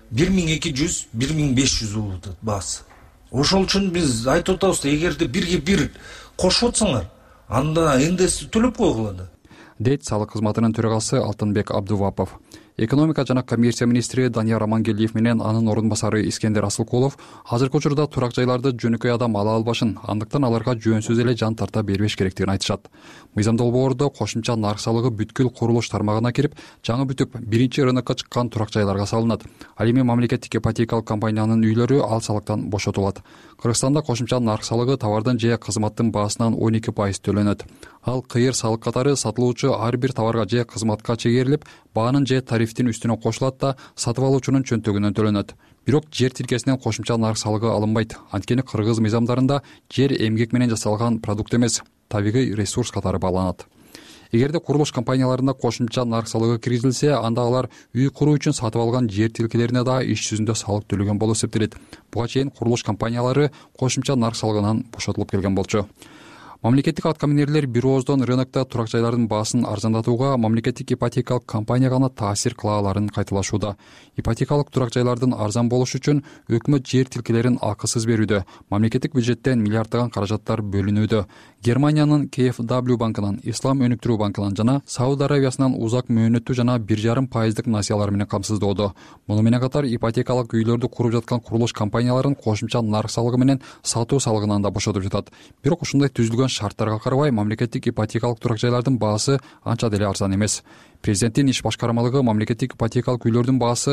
1200-1500 болуп атат баасы. Ошол үчүн биз айтып атабыз, эгерде бирге бир кошуп атсаңар, анда НДС төлөп койгула да. Дейт салык кызматынын төрагасы Алтынбек Абдувапов. Экономика жана коммерция министри Данияр Амангелдиев менен анын орун басары Искендер Асылкулов азыркы учурда турак жайларды жөнөкөй адам ала албашын, андыктан аларга жөнсүз эле жан тарта бербеш керектигин айтышат. Мыйзам долбоордо кошумча нарк салыгы бүткүл курулуш тармагына кирип, жаңы бүтүп биринчи рынокко чыккан турак жайларга салынат. Ал эми мамлекеттик ипотекалык компаниянын үйлөрү ал салыктан бошотулат. Кыргызстанда кошумча нарк салыгы товардын же кызматтын баасынан 12% төлөнөт. Ал кыйыр салык катары сатылуучу ар бир товарга же кызматка чегерилип, баанын же тарифтин үстүнө кошулат да сатып алуучунун чөнтөгүнөн төлөнөт. Бирок жер тилкесинен кошумча нарк салыгы алынбайт. Анткени кыргыз мыйзамдарында жер эмгек менен жасалган продукт эмес, табигый ресурс катары бааланат. Эгерде курулуш компанияларында кошумча нарк салыгы киргизилсе, анда алар үй куруу үчүн сатып алган жер тилкелерине да иш жүзүндө салык төлөгөн болуп эсептелет. Буга чейин курулуш компаниялары кошумча нарк салыгынан бошотулуп келген болчу. Мамлекеттик аткаминерлер бир ооздон рынокто турак жайлардын баасын арзандатууга мамлекеттик ипотекалык компания гана таасир кыла аларын кайталашууда. Ипотекалык турак жайлардын арзан болушу үчүн өкмөт жер тилкелерин акысыз берүүдө, мамлекеттик бюджеттен миллиарддаган каражаттар бөлүнүүдө. Германиянын KfW банкынан, Ислам өнүктүрүү банкынан жана Сауд Аравиясынан узак мөөнөттүү жана 1,5% насыялар менен камсыздоодо. Муну менен катар ипотекалык үйлөрдү куруп жаткан курулуш компанияларын кошумча нарк салыгы менен сатуу салыгынан да бошотуп жатат. Бирок ушундай түзүлгөн шарттарга карабай мамлекеттик ипотекалык турак жайлардын баасы анча деле арзан эмес. Президенттин иш башкармалыгы мамлекеттик ипотекалык үйлөрдүн баасы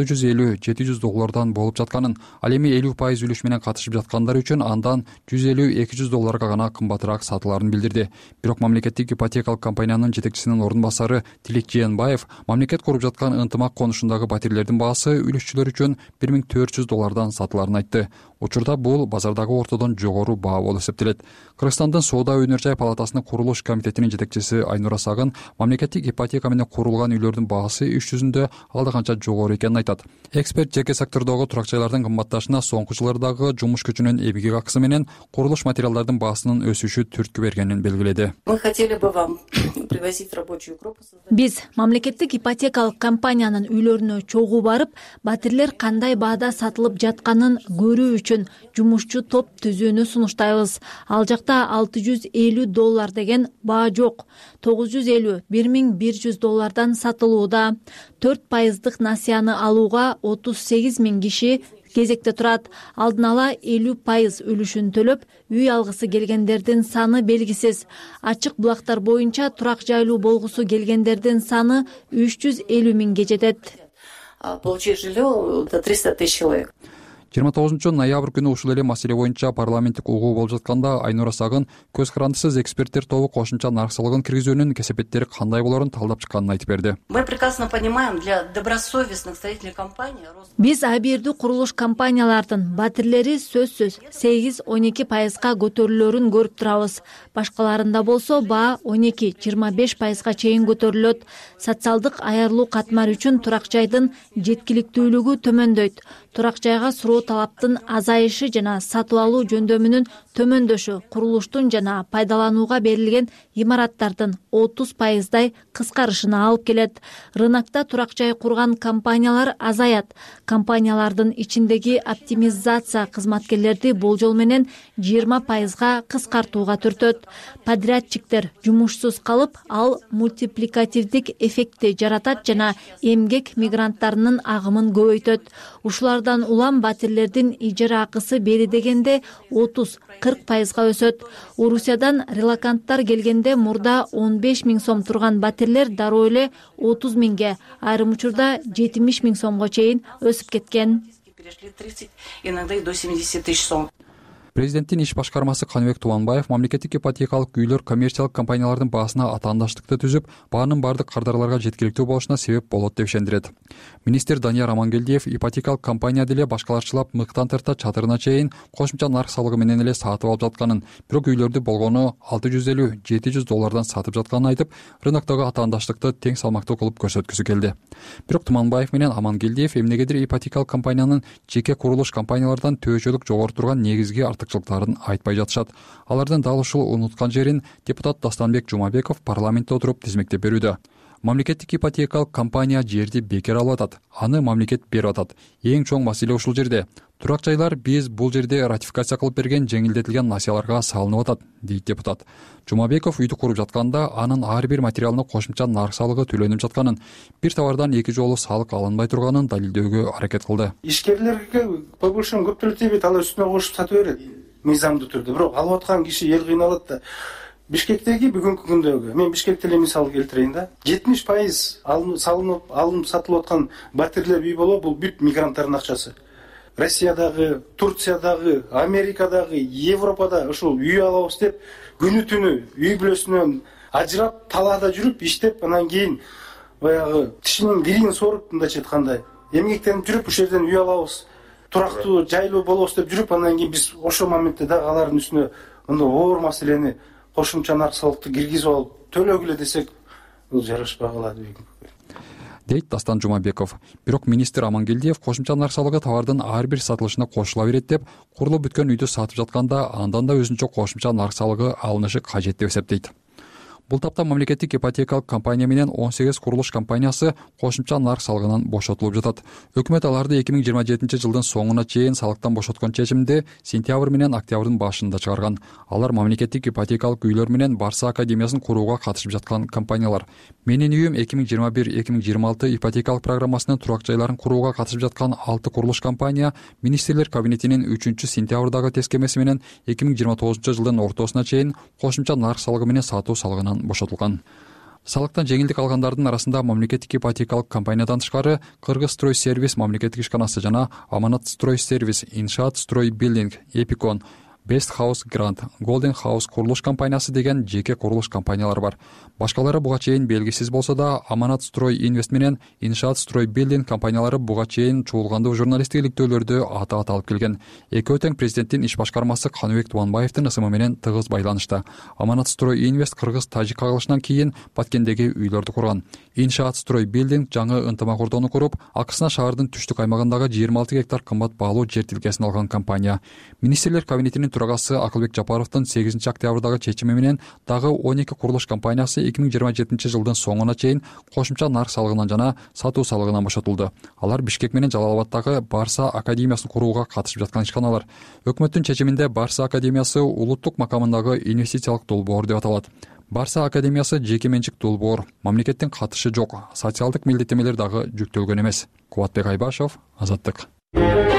$650-700 болуп жатканын, ал эми 50% үлүш менен катышып жаткандар үчүн андан $150-200 гана кымбатыраак сатыларын билдирди. Бирок мамлекеттик ипотекалык компаниянын жетекчисинин орун басары Тилек Жээнбаев мамлекет куруп жаткан ынтымак конушундагы батирлердин баасы үлүшчүлөр үчүн $1400 сатыларын айтты. Учурда бул базардагы ортодон жогору баа болуп эсептелет. Кыргызстандын Соода өнөр жай палатасынын курулуш комитетинин жетекчиси Айнура Сагын мамлекеттик ипотека менен курулган үйлөрдүн баасы иш жүзүндө алда канча жогору экенин айтат. Эксперт жеке сектордогу турак жайлардын кымбатташына соңку жылдардагы жумуш күчүнүн эмгек акысы менен курулуш материалдардын баасынын өсүшү түрткү бергенин белгиледи. Биз мамлекеттик ипотекалык компаниянын үйлөрүнө чогуу барып, батирлер кандай баада сатылып жатканын көрүү үчүн жумушчу топ түзүүнү сунуштайбыз. Ал жакта $650 деген баа жок. $950-1100 сатылууда. 4% насыяны алууга 38 000 киши кезекте турат. Алдын ала 50% үлүшүн төлөп, үй алгысы келгендердин саны белгисиз. Ачык булактар боюнча турак жайлуу болгусу келгендердин саны 350 миңге жетет. Получить жилье до 300 тысяч человек. 29 ноябрь күнү ушул эле маселе боюнча парламенттик угуу болуп жатканда Айнура Сагын көз карандысыз эксперттер тобу кошумча нарк салыгын киргизүүнүн кесепеттери кандай болорун талдап чыкканын айтып берди. Мы прекрасно понимаем, для добросовестных строительных компаний Биз абийирдүү курулуш компаниялардын батирлери сөзсүз 8-12% көтөрүлөрүн көрүп турабыз. Башкаларында болсо баа 12-25% чейин көтөрүлөт. Социалдык аярлуу катмар үчүн турак жайдын жеткиликтүүлүгү төмөндөйт. Турак жайга суроо талаптын азайышы жана сатып алуу жөндөмүнүн төмөндөшү курулуштун жана пайдаланууга берилген имараттардын 30%дай кыскарышына алып келет. Рынокто турак жай курган компаниялар азаят. Компаниялардын ичиндеги оптимизация кызматкерлерди болжол менен 20%га кыскартууга түртөт. Подрядчиктер жумушсуз калып, ал мультипликативдик эффектти жаратат жана эмгек мигранттарынын агымын көбөйтөт. Ушулардан улам батирлердин ижара акысы бери дегенде 30-40%га өсөт. Орусиядан релоканттар келгенде мурда 15 миң сом турган батирлер дароо эле 30 миңге, айрым учурда 70 миң сомго чейин өсүп кеткен. перешли 30, иногда и до 70 тысяч сом. Президенттин иш башкармасы Каныбек Тубанбаев мамлекеттик ипотекалык үйлөр коммерциялык компаниялардын баасына атаандаштыкты түзүп, баанын бардык кардарларга жеткиликтүү болушуна себеп болот деп ишендирет. Министр Данияр Амангелдиев ипотекалык компания деле башкаларчылап мыктан тарта чатырына чейин кошумча нарк салыгы менен эле сатып алып жатканын, бирок үйлөрдү болгону $650-700 сатып жатканын айтып, рыноктогу атаандаштыкты тең салмактуу кылып көрсөткүсү келди. Бирок Туманбаев менен Амангелдиев эмнегедир ипотекалык компаниянын жеке курулуш компаниялардан төбөчөлүк жогору турган негизги артыкчылыктарын айтпай жатышат. Алардын дал ушул унуткан жерин депутат Дастанбек Жумабеков парламентте отуруп тизмектеп берүүдө. Мамлекеттик ипотекалык компания жерди бекер алып атат, аны мамлекет берип атат. Эң чоң маселе ушул жерде. Турак жайлар биз бул жерде ратификация кылып берген жеңилдетилген насыяларга салынып атат, дейт депутат. Жумабеков үйдү куруп жатканда анын ар бир материалына кошумча нарк салыгы төлөнүп жатканын, бир товардан эки жолу салык алынбай турганын далилдөөгө аракет кылды. Ишкерлерге по большому көп төлөтөбөйт, алар үстүнө кошуп сатып берет мыйзамдуу түрдө. Бирок алып аткан киши эл кыйналат да. Бишкектеги бүгүнкү күндөгү мен Бишкекте эле мисал келтирейин да. 70% алынып сатылып аткан батирлер үй болобу, бул бүт мигранттардын акчасы. Россиядагы, Турциядагы, Америкадагы, Европада ушул үй алабыз деп күнү түнү үй бүлөсүнөн ажырап, талаада жүрүп, иштеп, анан кийин баягы тишинин кирин соруп мындайча айтканда эмгектенип жүрүп, ушул жерден үй алабыз, турактуу, жайлуу болобуз деп жүрүп, анан кийин биз ошол моментте дагы алардын үстүнө мындай оор маселени кошумча нарк салыкты киргизип алып төлөгүлө десек, бул жарашпай калат дейт Дастан Жумабеков. Бирок министр Амангелдиев кошумча нарк салыгы товардын ар бир сатылышына кошула берет деп, курулуп бүткөн үйдү сатып жатканда андан да өзүнчө кошумча нарк салыгы алынышы кажет деп эсептейт. Бул тапта мамлекеттик ипотекалык компания менен 18 курулуш компаниясы кошумча нарк салыгынан бошотулуп жатат. Өкмөт аларды 2027 жылдын соңуна чейин салыктан бошоткон чечимди сентябрь менен октябрдын башында чыгарган. Алар мамлекеттик ипотекалык үйлөр менен Барса академиясын курууга катышып жаткан компаниялар. Менин үйүм 2021-2026 ипотекалык программасынын турак жайларын курууга катышып жаткан 6 курулуш компания министрлер кабинетинин 3-сентябрдагы тескемеси менен 2029 жылдын ортосуна чейин кошумча нарк салыгы менен сатуу салыгынан бошотулган. Салыктан жеңилдик алгандардын арасында мамлекеттик ипотекалык компаниядан тышкары Кыргыз строй сервис мамлекеттик ишканасы жана Аманат строй сервис, Иншаат строй билдинг, Эпикон, Best House Grant, Golden House курулуш компаниясы деген жеке курулуш компаниялар бар. Башкалары буга чейин белгисиз болсо да, Аманат строй инвест менен Иншаат строй билдинг компаниялары буга чейин чуулгандуу журналисттик иликтөөлөрдү ата алып келген. Экөө тең президенттин иш башкармасы Каныбек Тубанбаевдин ысымы менен тыгыз байланышта. Аманат строй инвест кыргыз-тажик кагылышынан кийин Баткендеги үйлөрдү курган. Иншаат строй билдинг жаңы ынтымак ордону куруп, акысына шаардын түштүк аймагындагы 26 гектар кымбат баалуу жер тилкесин алган компания. Министрлер кабинетинин төрагасы Акылбек Жапаровдун 8 октябрдагы чечими менен дагы 12 курулуш компаниясы 2027 жылдын соңуна чейин кошумча нарк салыгынан жана сатуу салыгынан бошотулду. Алар Бишкек менен Жалал Абаддагы Барса академиясын курууга катышып жаткан ишканалар. Өкмөттүн чечиминде Барса академиясы улуттук макамындагы инвестициялык долбоор деп аталат. Барса академиясы жеке менчик долбоор, мамлекеттин катышы жок, социалдык милдеттемелер дагы жүктөлгөн эмес. Кубатбек Айбашев, Азаттык.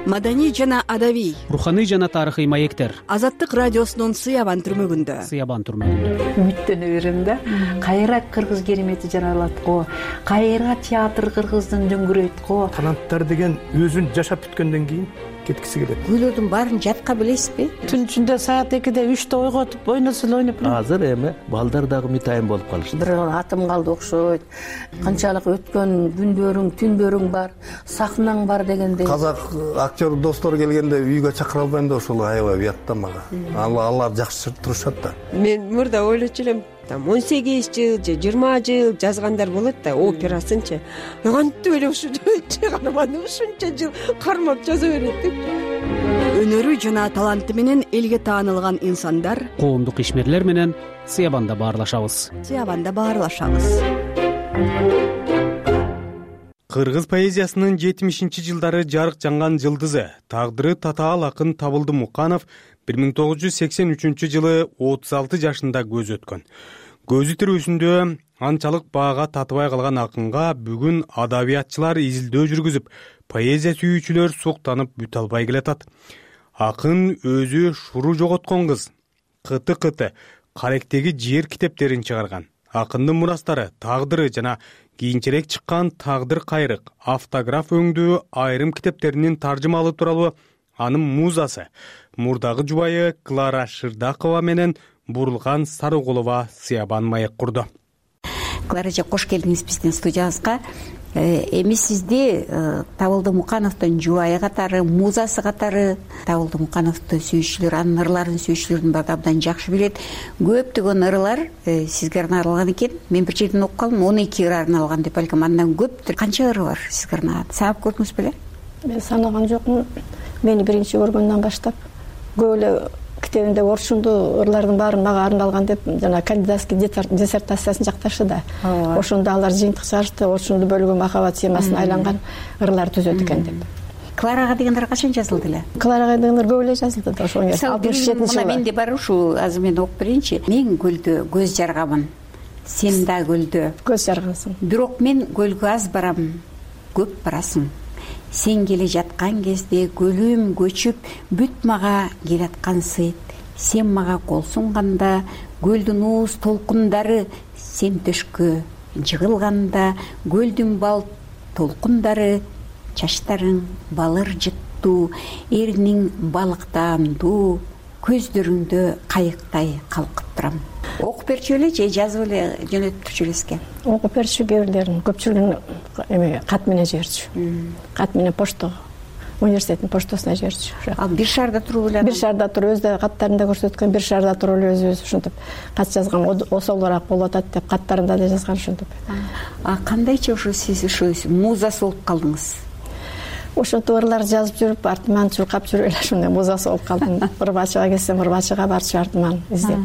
маданий жана адабий, руханий жана тарыхый маектер. Азаттык радиосунун Сыябан түрмөгүндө. Үмүттөнүп берем да. Кайра кыргыз керемети жаралат го, кайра театр кыргыздын дөңгүрөйт го. Канаттар деген өзүн жашап бүткөндөн кийин кеткиси келет. Күйлөрдүн баарын жатка билесизби? Түн ичинде саат 2-де 3-те ойготуп, ойносун ойноп. Азыр эми балдар дагы митайын болуп калышты. Бир атым калды окшойт. Канчалык өткөн күндөрүң, түндөрүң бар, сахнаң бар дегендей. Казак актер достор келгенде үйгө чакыра албайм да ошол аябай уятта мага. Алар жакшы турушат да. Мен мурда ойлочу элем, 18 жыл же 20 жыл жазгандар болот да, операсынчы. Кантип эле ушу чыгарманы ушунча жыл кармап жаза берет деп. Өнөрү жана таланты менен элге таанылган инсандар Коомдук ишмерлер менен Сыябанда баарлашабыз. Кыргыз поэзиясынын 70-жылдары жарык жанган жылдызы, тагдыры татаал акын Табылды Муканов 1983-жылы 36 жашында көз өткөн. Көзү тирүүсүндө анчалык баага татыбай калган акынга бүгүн адабиятчылар изилдөө жүргүзүп, поэзия сүйүүчүлөр суктанып бүтө албай келатат. Акын өзү шуру жоготкон кыз, кыты Каректеги жер китептерин чыгарган. Акындын мурастары, тагдыры жана кийинчерээк чыккан Тагдыр кайрык, автограф өңдүү айрым китептеринин таржымалы тууралуу анын музасы, мурдагы жубайы Клара Шырдакова менен Бурулган Сарыгулова Сыябан маек курду. Клаража кош келдиңиз биздин студиябызга. Эми сизди Табылды Мукановдун жубайы катары, музасы катары, Табылды Мукановду сүйүүчүлөр, анын ырларын сүйүүчүлөрдүн баары абдан жакшы билет. Көптөгөн ырлар сизге арналган экен. Мен бир жерден окуп калдым, 12 ыр арналган деп, балким андан көптүр. Канча ыры бар сизге арналган? Санап көрдүңүз беле? Мен санаган жокмун. Мени биринчи көргөндөн баштап көп эле китебинде орчундуу ырлардын баары мага арналган деп жана кандидатский диссертациясын жакташы да. Ошондо алар жыйынтык чыгарышты, орчундуу бөлүгү махабат темасына айланган ырлар түзөт экен деп. Кларага дегендер качан жазылды эле? Кларага дегендер көп эле жазылды да, ошо 67-жылы. Менде бар ушул, азыр мен окуп берейинчи. Мен көлдө көз жаргамын, сен да көлдө көз жаргансың. Бирок мен көлгө аз барам, көп барасың. Сен келе жаткан кезде көлүм көчүп, бүт мага келаткан сыйт. Сен мага кол сунганда, көлдүн ууз толкундары, сен төшкө жыгылганда, көлдүн бал толкундары, чачтарың балыр жыттуу, эриниң балыктаандуу, көздөрүңдө кайыктай калкып турам. Окуп берчү эле же жазып эле жөнөтүп турчу элесизби? Окуп берчү, кээ бирлерин көпчүлүгүн эме кат менен жиберчү. Кат менен поштого, университеттин поштосуна жиберчү. Ал бир шаарда туруп эле? Бир шаарда туруп, өзү каттарында көрсөткөн, бир шаарда туруп эле өзүбүз ушинтип кат жазган, осолураак болуп атат деп каттарында да жазган ушинтип. Кандайча ушу сиз ушу музасы болуп калдыңыз? Ошентип ырлар жазып жүрүп, артыман чуркап жүрүп эле ушундай музасы болуп калдым. Ырбачыга келсем, ырбачыга барчу артыман издеп.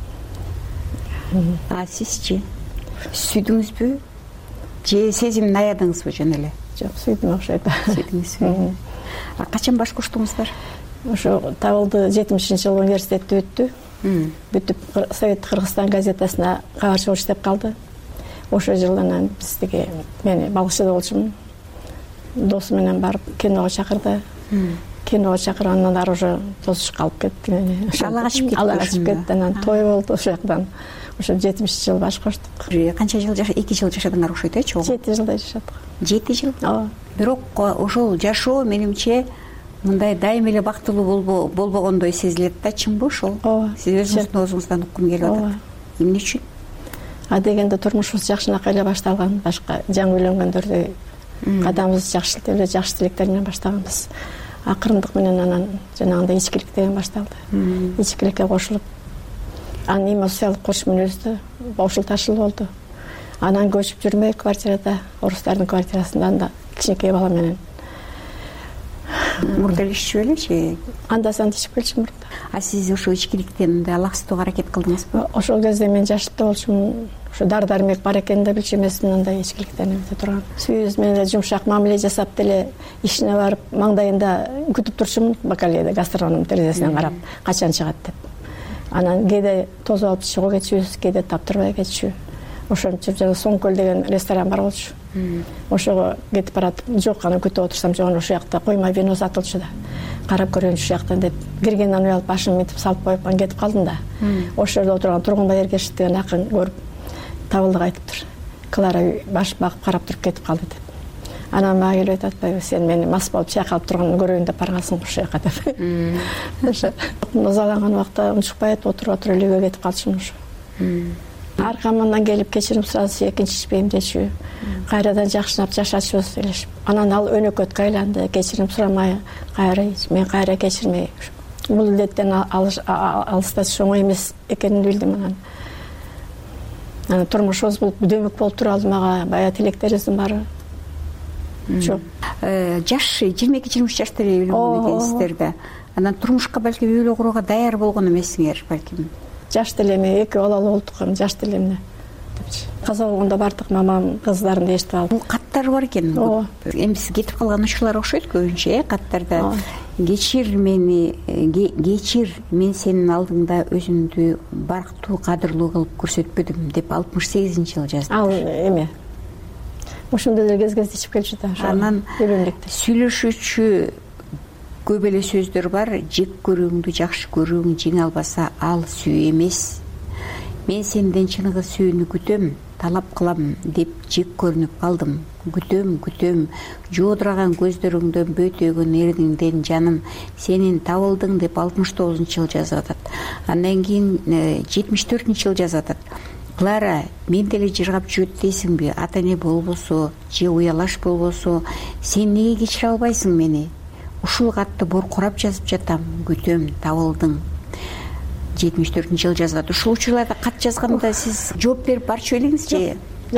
Сизчи сүйдүңүзбү же сезимин аядыңызбы жөн эле? Жок, сүйдүм окшойт. Сүйдүңүзбү? Качан баш коштуңуздар? Ошо Табылды 70-жылы университетти бүттү. Бүтүп Совет Кыргызстан газетасына кабарчы болуш деп калды. Ошол жылдан биздиги мени балыкчыда болчумун. Досу менен барып киного чакырды. Киного чакыргандан ары уже тосуш калып кетти. Ала качып кетти. Анан той болду ошол жактан. Ошо 70-жыл баш коштук. Канча жыл 2 жыл жашадыңар окшойт-э? 7 жылдай жашадык. 7 жыл? Ооба. Бирок ошол жашоо менимче мындай дайыма эле бактылуу болбогондой сезилет да, чынбы ошол? Ооба. Сиз өзүңүздүн оозуңуздан уккум келип атат. Эмне үчүн? Дегенде турмушубуз жакшынакай эле башталган, башка жаңы үйлөнгөндөрдөй кадамыбызды жакшы тилектер менен баштаганбыз. Акырындык менен анан жанагындай ичкилик деген башталды. Ичкиликке кошулуп, анын эмоциялык кош мүнөздү ошол ташыл болду. Анан көчүп жүрмөй квартирада, орустардын квартирасында, анда кичинекей бала менен. Мурда иччү элечи? Анда санда ичип келчү мурда. Сиз ошо ичкиликтен алаксытууга аракет кылдыңызбы? Ошол кезде мен жаштыкта болчумун. Ошо дар-дармек бар экенин да билчү эмесмин, андай ичкиликтен эмете турган. Сүйүбүз менен эле жумшак мамиле жасап деле ишине барып, маңдайында күтүп турчумун, бакалейде гастроном терезесинен карап, качан чыгат деп. Анан кээде тосуп алып чыгып кетчүбүз, кээде таптырбай кетчү. Ошентип жана Соңкөл деген ресторан бар болчу. ошого кетип баратып, жок анан күтүп отурсам, жок ошол жакта коймай вино сатылчу да, карап көрөйүнчү ушул жактан деп киргенден уялып башымды мынтип салып коюп анан кетип калдым да. Ошол жерде отурган Тургунбай Эргешев деген акын көрүп табылдык айтыптыр. Клара баш багып карап туруп кетип калды деп. Анан мага келип айтып атпайбы, сен мени мас болуп чайкалып турганымды көрөйүн деп баргансың ошол жака деп. Ошо назаланган убакта унчукпай отуруп эле үйгө кетип калчумун ошо. Аркамдан келип кечирим сурасычы, экинчи ичпейм дечү. Кайрадан жакшынап жашачыбыз элешип. Анан ал өнөкөткө айланды, кечирим сурамай кайра мен кайра кечирмей. Бул илдеттен алысташ оңой эмес экенин билдим анан. Анан турмушубуз бул дөмөк болуп туруп алды мага, баягы тилектерибиздин баары. Жок. Жаш 22-23 жашта эле үйлөнгөн экенсиздер да. Анан турмушка балки үйлө курууга даяр болгон эмессиңер балким. Жаш делеме, 2 балалы болдук, жаш делемне депчи. Каза болгондо бардык мамам кыздарын эшитип алып. Бул каттар бар экен. Эми сиз кетип калган ушулар окшойт көбүнчө, каттарда. Кечир мени, кечир, мен сенин алдыңда өзүмдү барктуу, кадырлуу кылып көрсөтпөдүм деп 68-жыл жазды. Ал эме. Ошондой эле кез ичип келчү да. Анан сүйлөшүүчү көп эле сөздөр бар. Жек көрүүңдү жакшы көрүүң жеңе албаса ал сүйүү эмес. Мен сенден чыныгы сүйүүнү күтөм, талап кылам деп жек көрүнүп калдым. Күтөм, жоодураган көздөрүңдөн бөтөгөн эрдиңден жаным, сенин табылдың деп 69-жыл жазып атат. Андан кийин 74-жыл жазып атат. Клара, мен деле жыргап жүрөт дейсиңби? Ата эне болбосо, же уялаш болбосо, сен неге кечире албайсың мени? Ушул катты боркурап жазып жатам. Күтөм, табылдың. 74-жыл жазат. Ушул учурларда кат жазганда сиз жооп берип барчу элеңизчи?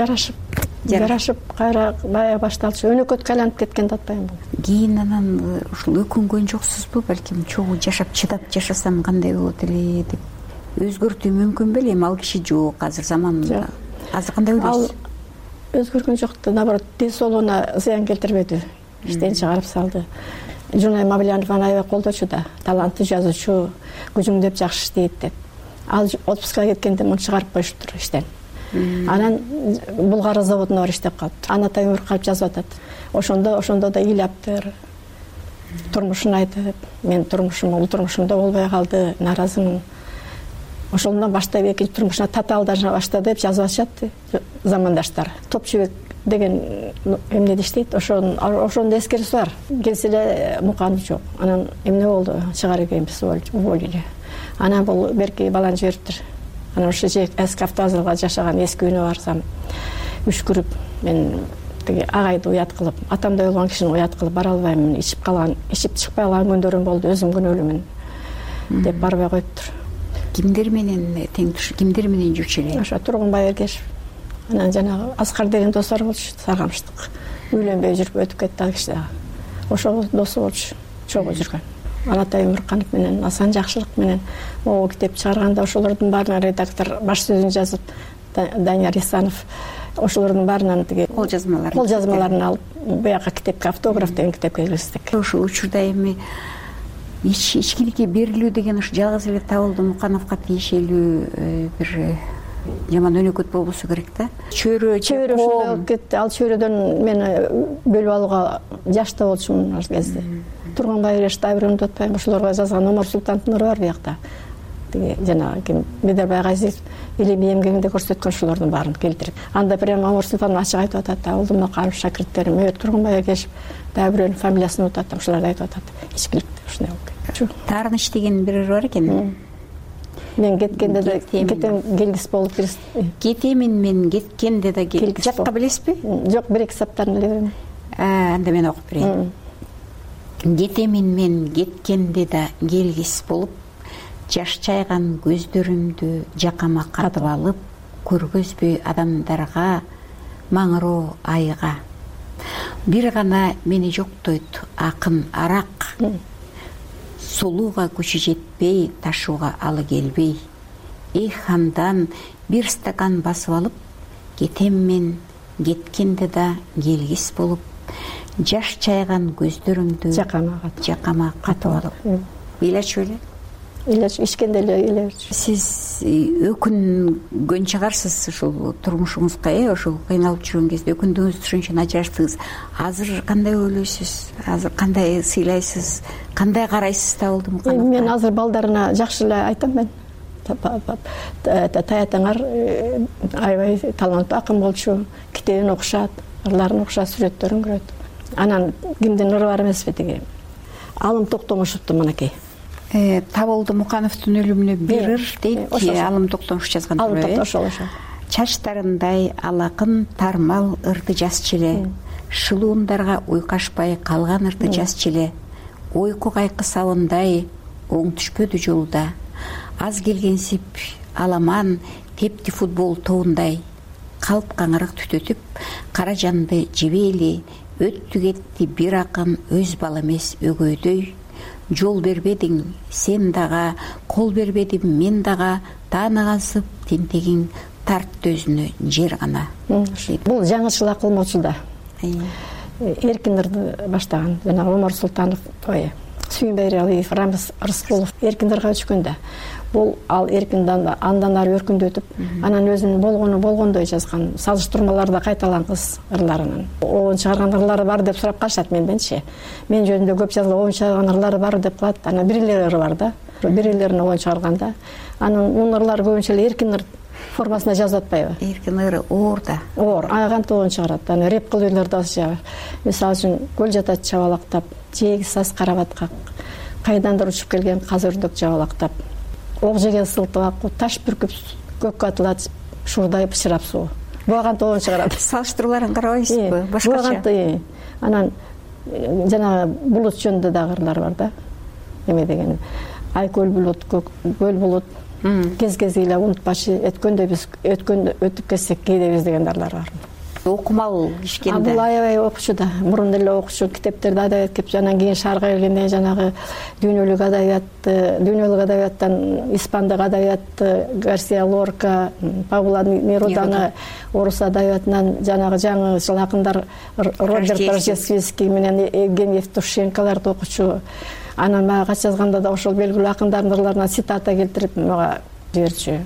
Жарашып, кайра бая башталчу. Өнөкөткө айланып кеткен да атпайм бул. Кийин анан ушул өкүнгөн жоксузбу? Балким чогуу жашап чыдап жашасам кандай болот эле деп. Өзгөртүү мүмкүн беле? Эми ал киши жок, азыр заман. Азыр кандай ойлойсуз? Ал өзгөргөн жок да, наоборот, ден соолугуна зыян келтирбеди. Иштен чыгарып салды. Жунай Мавлянов аябай колдочу да, таланттуу жазуучу, күжүңдөп жакшы иштейт деп. Ал отпускка кеткенде муну чыгарып коюшуптур иштен. Анан Булгары заводуна барып иштеп калыптыр. Анатай өмүр калып жазып атат. Ошондо да ыйлаптыр. Турмушун айтып, мен бул турмушумда болбой калды, нааразымын. Ошондон баштап экинчи турмушуна татаалдаша баштады деп жазып атышат замандаштар. Топчубек деген эмнеде иштейт, ошондо эскерүүсү бар. Келсе эле муканы жок. Анан эмне болду? Чыгар экенбиз уволили. Анан бул берки баланы жибериптир. Анан ошо эски автовокзалга жашаган эски үйүнө барсам, үшкүрүп, мен тиги агайды уят кылып, атамдай болгон кишини уят кылып бара албаймын, ичип чыкпай калган күндөрүм болду, өзүм күнөөлүмүн деп барбай коюптур. Кимдер менен тең туш, кимдер менен жүрчү эле? Ошо Тургунбай Эргешев. Анан жанагы Аскар деген достор болчу, Саргамыштык. Үйлөнбөй жүрүп өтүп кетти ал киши дагы. Ошол досу болчу, чогуу жүргөн. Анатай Өмүрканов менен, Асан Жакшылык менен могу китеп чыгарганда ошолордун баарына редактор баш сөзүн жазып, Данияр Исанов ошолордун баарынан тиги кол жазмаларын алып, буяка китепке автограф деген китепке киргиздик. Ошол учурда эми ичкиликке берилүү деген ушу жалгыз эле Табылды Мукановго тиешелүү бир жаман өнөкөт болбосо керек да. Чөйрө ошондой кетти. Ал чөйрөдөн мени бөлүп алууга жашта болчумун ал кезде. Тургунбай Эргешевди айбырымды атпайм, ошолорго жазган Омар Султановдун нуру бар биякта. Тиги жанагы ким Бедербай Газиз илимий эмгегинде көрсөткөн ушулордун баарын келтирип. Анда прямо Омар Султанов ачык айтып атат да, Табылды Муканов шакирттерим, Тургунбай Эргешев дагы бирөөнүн фамилиясын унутуп атам, ушуларды айтып атат. Ичкилик ушундай болуп кетти. Таарыныч деген бир бар экен. Мен кеткенде да кетем келгис болуп кетемин мен кеткенде да жатка билесизби? Жок, 1-2 саптарын эле берем. Анда мен окуп берейин. Кетемин мен кеткенде да келгис болуп, жаш чайган көздөрүмдү жакама катып алып, көргөзбөй адамдарга, маңыроо айга. Бир гана мени жоктойт акын арак. Сулууга күчү жетпей, ташууга алы келбей. Андан бир стакан басып алып, кетем мен кеткенде да келгис болуп, жаш чайган көздөрүмдү жакама катып алып. Ыйлачу эле. ичкенде эле эле берчү. Сиз өкүнгөн чыгарсыз ушул турмушуңузга, ушул кыйналып жүргөн кезде өкүндүңүз, ошон ажыраштыңыз. Азыр кандай ойлойсуз? Азыр кандай сыйлайсыз? Кандай карайсыз Табылдым? Мен азыр балдарына жакшы эле айтам. Мен таятаңар аябай таланттуу акын болчу, китебин окушат, ырларын окушат, сүрөттөрүн көрөт. Анан кимдин ыры бар эмеспи тиги Алым Токтомушевду мынакей. Табылды Мукановдун өлүмүнө бир ыр дейт, Алым Токтомуш жазган. Алым Токтомуш ошо. Чачтарындай алакын тармал ырды жазчы эле, шылуундарга уйкашпай калган ырды жазчы эле, ойку кайкы сабындай оң түшпөдү жолда, аз келгенсип аламан тепти футбол тобундай, калп каңырык түтөтүп кара жанды жебейли, өттү кетти бир акын өз бала эмес өгөйдөй, жол бербедиң сен дага, кол бербедим мен дага, таанагансып тентегиң тартты өзүнө жер гана. Бул жаңычылык кылмочу да. Эркин ырды баштаган жана Омар Султанов, Сүйүнбай Алиев, Рамиз Рыскулов эркин ырга өчкөндө. Бул ал эркиндан андан ары өркүндөтүп, анан өзүнүн болгондой жазган салыштырмаларда кайталангыс ырларынын. Оон чыгарган ырлары бар деп сурап калышат менденчи. Мен жөнүндө көп жазылып, оон чыгарган ырлары бар деп калат. Анан бир эле ыры бар да. Бир элерин оон чыгарганда, анын мунун ырлары көбүнчө эле эркин ыр формасына жазып атпайбы? Эркин ыры оор да. Оор, кантип оон чыгарат. Анан реп кылып элерди да. Мисалы үчүн көл жатат чабалактап, жээги саз карабаткак, кайдандыр учуп келген каз өрдөк жабалактап. Ок жеген сылтыбак, таш бүркүп көккө атылат, шурдай бычырап суу. Буга оон чыгарат. Салыштырууларын карабайсызбы? Башкача. Анан жана булут жөнүндө дагы ырлар бар да. Эме деген айкөл булут, көл булут, кез-кез эле унутпачы, өткөндө биз өтүп кетсек кейдебиз деген ырлар бар. Окумал кишкенде. Бул аябай окучу да. Мурун эле окучу, китептерди адабият кеп, анан кийин шаарга келгенде жанагы дүйнөлүк адабияттан испандык адабиятты Гарсия Лорка, Пабло Неруданы, орус адабиятынан жанагы жаңы жыл акындар Роберт Рождественский менен Евгений Евтушенколорду окучу. Анан мага кат жазганда да ошол белгилүү акындардын ырларынан цитата келтирип мага жиберчү.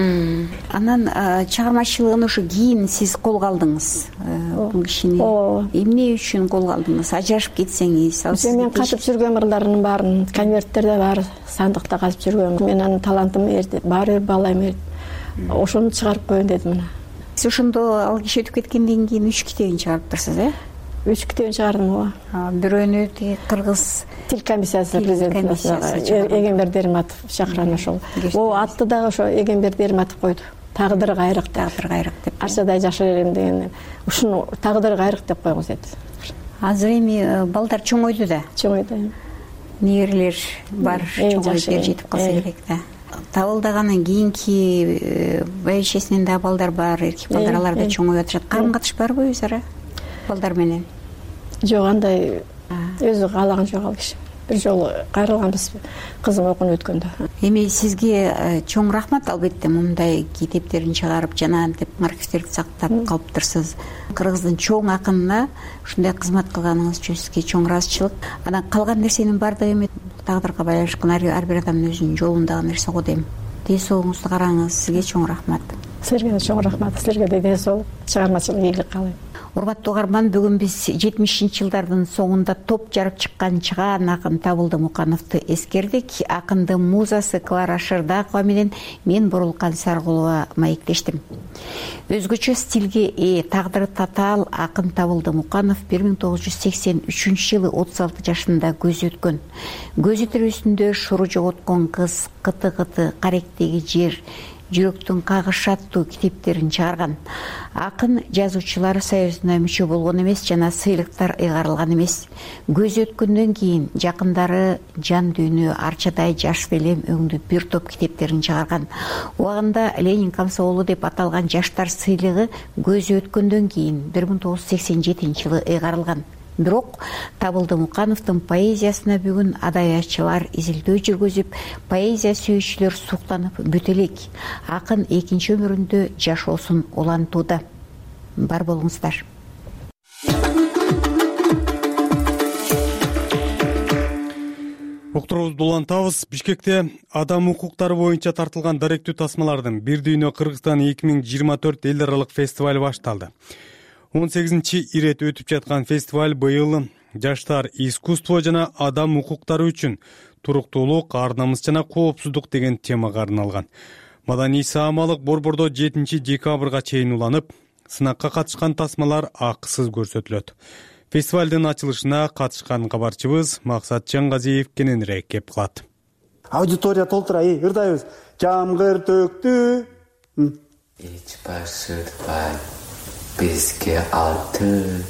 Анан чыгармачылыгын ушу кийин сиз колго алдыңыз. Бул кишини эмне үчүн колго алдыңыз? Ажырашып кетсеңиз, мен катып жүргөн ырларымдын баарын конверттерде бар, сандыкта катып жүргөм. Мен анын талантым баары бир балайм эрди. Ошону чыгарып коеюн дедим мына. Сиз ошондо ал киши өтүп кеткенден кийин 3 китебин чыгарыптырсыз, 3 китебин чыгардым, ооба. Бирөөнү тиги кыргыз тил комиссиясы президентине Эгембер Дериматов чакырган ошол. Атты дагы ошо Эгембер Дериматов койду. Тагдыр кайрык деп. Арчадай жашар элем деген. Ушуну тагдыр кайрык деп койгуз деди. Азыр эми балдар чоңойду да. Чоңойду. Неберелер бар, чоңоюп жетип калса керек да. Табылдагандан кийинки байшесинен да балдар бар, эркек балдар, алар да чоңоюп атышат. Карым-катыш барбы өз ара балдар менен? Жок, андай өзү каалаган жок ал киши. Бир жолу кайрылганбыз кызым окууну өткөндө. Эми сизге чоң рахмат, албетте мындай китептерин чыгарып, жанагынтип архивтерди сактап калыптырсыз. Кыргыздын чоң акынына ушундай кызмат кылганыңыз үчүн сизге чоң ыраазычылык. Анан калган нерсенин баардыгы эми тагдырга байланышкан, ар бир адамдын өзүнүн жолундагы нерсе го дейм. Ден соолугуңузду караңыз, сизге чоң рахмат. Силерге чоң рахмат, силерге да ден соолук, чыгармачылык ийгилик каалайм. Урматтуу угарман, бүгүн биз 70-жылдардын соңунда топ жарып чыккан чыгаан акын Табылды Мукановду эскердик. Акындын музасы Клара Шырдакова менен мен Бурулкан Саргулова маектештим. Өзгөчө стилге ээ, тагдыры татаал акын Табылды Муканов 1983-жылы 36 жашында көз өткөн. Көзү тирүүсүндө шуру жоготкон кыз, кыты-кыты, каректеги жер, жүрөктүн кагышы аттуу китептерин чыгарган. Акын жазуучулар союзуна мүчө болгон эмес, жана сыйлыктар ыйгарылган эмес. Көз өткөндөн кийин жакындары жан дүйнө Арчадай жаш белем өңдү бир топ китептерин чыгарган. Убагында Ленин камсоолу деп аталган жаштар сыйлыгы көз өткөндөн кийин 1987-жылы ыйгарылган. Бирок Табылды Мукановдун поэзиясына бүгүн адабиятчылар изилдөө жүргүзүп, поэзия сүйүүчүлөр суктанып бүт элек. Акын экинчи өмүрүндө жашоосун улантууда. Бар болуңуздар. Уктуруубузду улантабыз. Бишкекте адам укуктары боюнча тартылган даректүү тасмалардын Бир дүйнө Кыргызстан 2024 эл аралык фестиваль башталды. 18 ирет өтүп жаткан фестиваль быйыл жаштар, искусство жана адам укуктары үчүн туруктуулук, ар намыс жана коопсуздук деген темага арналган. Маданий саамалык борбордо 7 декабрга чейин уланып, сынакка катышкан тасмалар акысыз көрсөтүлөт. Фестивалдын ачылышына катышкан кабарчыбыз Максат Жаңгазиев кененирээк кеп кылат. Аудитория толтура, ырдайбыз. Жамгыр төктү. Эч башыртпай бизге алты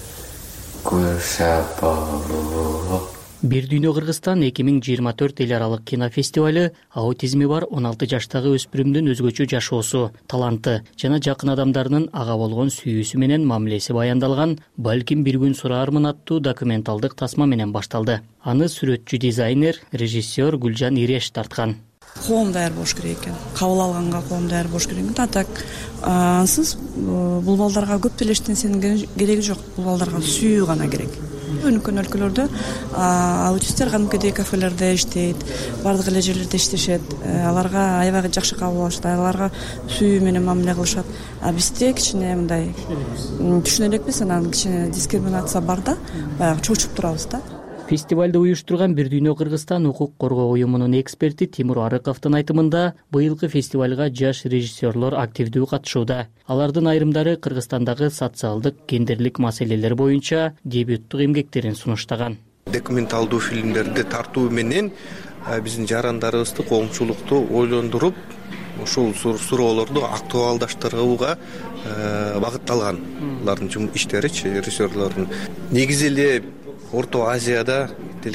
күшабоо. Бир дүйнө Кыргызстан 2024 эл аралык кинофестивалы аутизми бар 16 жаштагы өспүрүмдүн өзгөчө жашоосу, таланты жана жакын адамдарынын ага болгон сүйүүсү менен мамилеси баяндалган «Балким бир күн сураармын» аттуу документалдык тасма менен башталды. Аны сүрөтчү дизайнер, режиссер Гүлжан Иреш тарткан. Коом даяр болуш керек экен. Кабыл алганга коом даяр болуш керек экен. Так ансыз бул балдарга көп деле эчтенесинин кереги жок. Бул балдарга сүйүү гана керек. Өнүккөн өлкөлөрдө аутисттер кадимкидей кафелерде иштейт, бардык эле жерлерде иштешет. Аларга аябай жакшы кабыл алышат, аларга сүйүү менен мамиле кылышат. А бизде кичине мындай түшүнө элекпиз, анан кичине дискриминация бар да, баягы чочуп турабыз да. Фестивалды уюштурган Бир дүйнө Кыргызстан укук коргоо уюмунун эксперти Тимур Арыковдун айтымында, быйылкы фестивалга жаш режиссерлор активдүү катышууда. Алардын айрымдары Кыргызстандагы социалдык, гендерлик маселелер боюнча дебюттук эмгектерин сунуштаган. Документалдуу фильмдерди тартуу менен биздин жарандарыбызды, коомчулукту ойлондуруп, ошол суроолорду актуалдаштырууга багытталган. Алардын иштеричи, режиссерлордун негизи эле Орто Азияда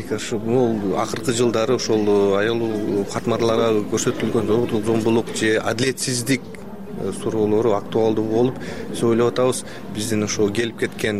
акыркы жылдары ошол аял катмарларга көрсөтүлгөн зомбулук же адилетсиздик суроолору актуалдуу болуп, биз ойлоп атабыз, биздин ошо келип кеткен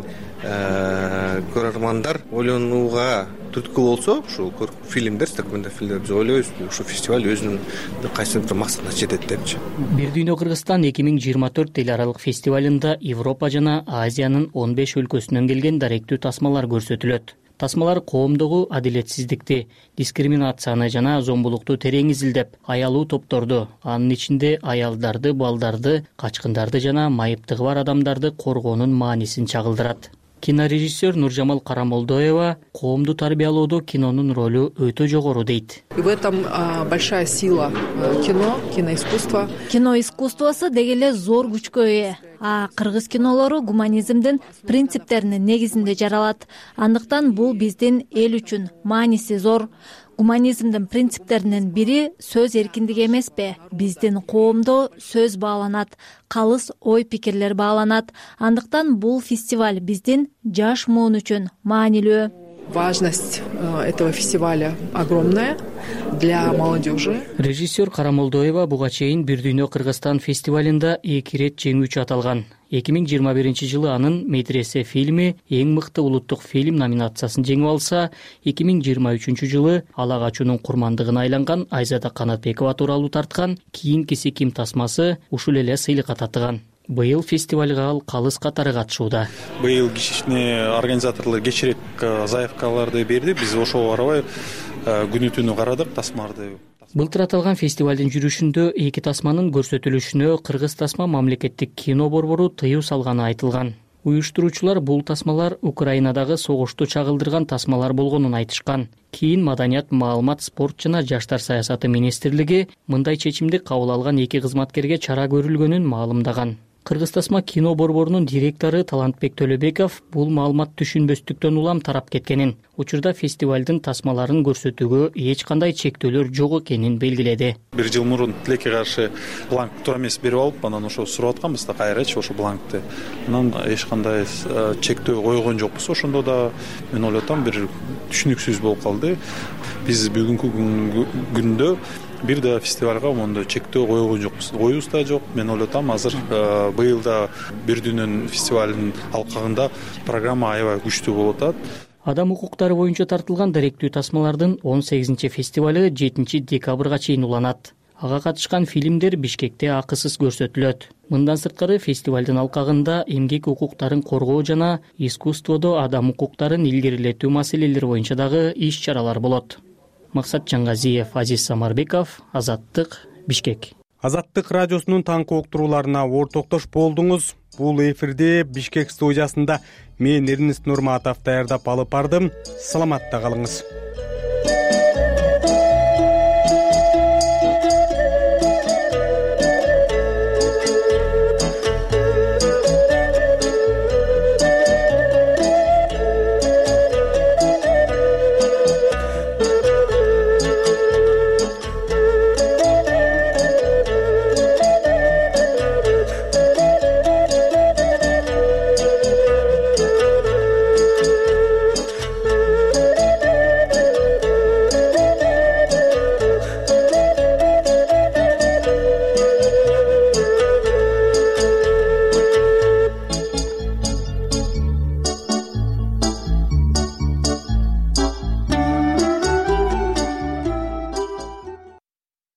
көрөрмандар ойлонууга түрткү болсо, ушул фильмдер, документалдык фильмдер, биз ойлойбуз, ушул фестиваль өзүнүн кайсы бир максатына жетет депчи. Бир дүйнө Кыргызстан 2024 эл аралык фестивалында Европа жана Азиянын 15 өлкөсүнөн келген даректүү тасмалар көрсөтүлөт. Тасмалар коомдогу адилетсиздикти, дискриминацияны жана зомбулукту терең изилдеп, аялуу топторду, анын ичинде аялдарды, балдарды, качкындарды жана майыптыгы бар адамдарды коргоонун маанисин чагылдырат. Кинорежиссер Нуржамал Карамолдоева коомду тарбиялоодо кинонун ролу өтө жогору дейт. И в этом большая сила киноискусства. Кино искусствосу деги эле зор күчкө ээ. Кыргыз кинолору гуманизмдин принциптеринин негизинде жаралат. Андыктан бул биздин эл үчүн мааниси зор. Гуманизмдин принциптеринин бири сөз эркиндиги эмеспи? Биздин коомдо сөз бааланат, калыс ой пикирлер бааланат. Андыктан бул фестиваль биздин жаш муун үчүн маанилүү. Важность этого фестиваля огромная для молодежи. Режиссер Карамолдоева буга чейин Бир дүйнө Кыргызстан фестивалында 2 рет жеңүүчү аталган. 2021 жылы анын Медресе фильми эң мыкты улуттук фильм номинациясын жеңип алса, 2023 жылы Ала качуунун курмандыгына айланган Айзада Канатбекова тууралуу тарткан «Кийинкиси ким» тасмасы ушул эле сыйлыкка татыган. Быйыл фестивалга ал калыс катары катышууда. Быйыл организаторлор кечирээк заявкаларды берди. Биз ошого карабай күнү түнү карадык тасмаларды. Былтыр аталган фестивалдын жүрүшүндө 2 тасманын көрсөтүлүшүнө Кыргыз тасма мамлекеттик кино борбору тыюу салганы айтылган. Уюштуруучулар бул тасмалар Украинадагы согушту чагылдырган тасмалар болгонун айтышкан. Кийин Маданият, маалымат, спорт жана жаштар саясаты министрлиги мындай чечимди кабыл алган 2 кызматкерге чара көрүлгөнүн маалымдаган. Кыргыз тасма кино борборунун директору Талантбек Төлөбеков бул маалымат түшүнбөстүктөн улам тарап кеткенин, учурда фестивалдын тасмаларын көрсөтүүгө эч кандай чектөөлөр жок экенин белгиледи. Бир жыл мурун тилекке каршы бланк тура эмес берип алып, анан ошо сурап атканбыз да кайрачы ошо бланкты. Анан эч кандай чектөө койгон жокпуз. Ошондо да мен ойлоп атам бир түшүнүксүз болуп калды. Биз бүгүнкү күндө бир да фестивалга мондой чектөө койгон жокпуз. Коюбуз да жок. Мен ойлоп атам азыр быйыл да Бир дүйнөнүн фестивалынын алкагында программа аябай күчтүү болуп атат. Адам укуктары боюнча тартылган даректүү тасмалардын 18 фестивалы 7 декабрга чейин уланат. Ага катышкан фильмдер Бишкекте акысыз көрсөтүлөт. Мындан сырткары фестивалдын алкагында эмгек укуктарын коргоо жана искусстводо адам укуктарын илгерилетүү маселелери боюнча дагы иш-чаралар болот. Максат Жаңгазиев, Азиз Самарбеков, Азаттык, Бишкек. Азаттык радиосунун таңкы уктурууларына ортоктош болдуңуз. Бул эфирде Бишкек студиясында мен Эрнест Нурматов даярдап алып бардым. Саламатта калыңыз.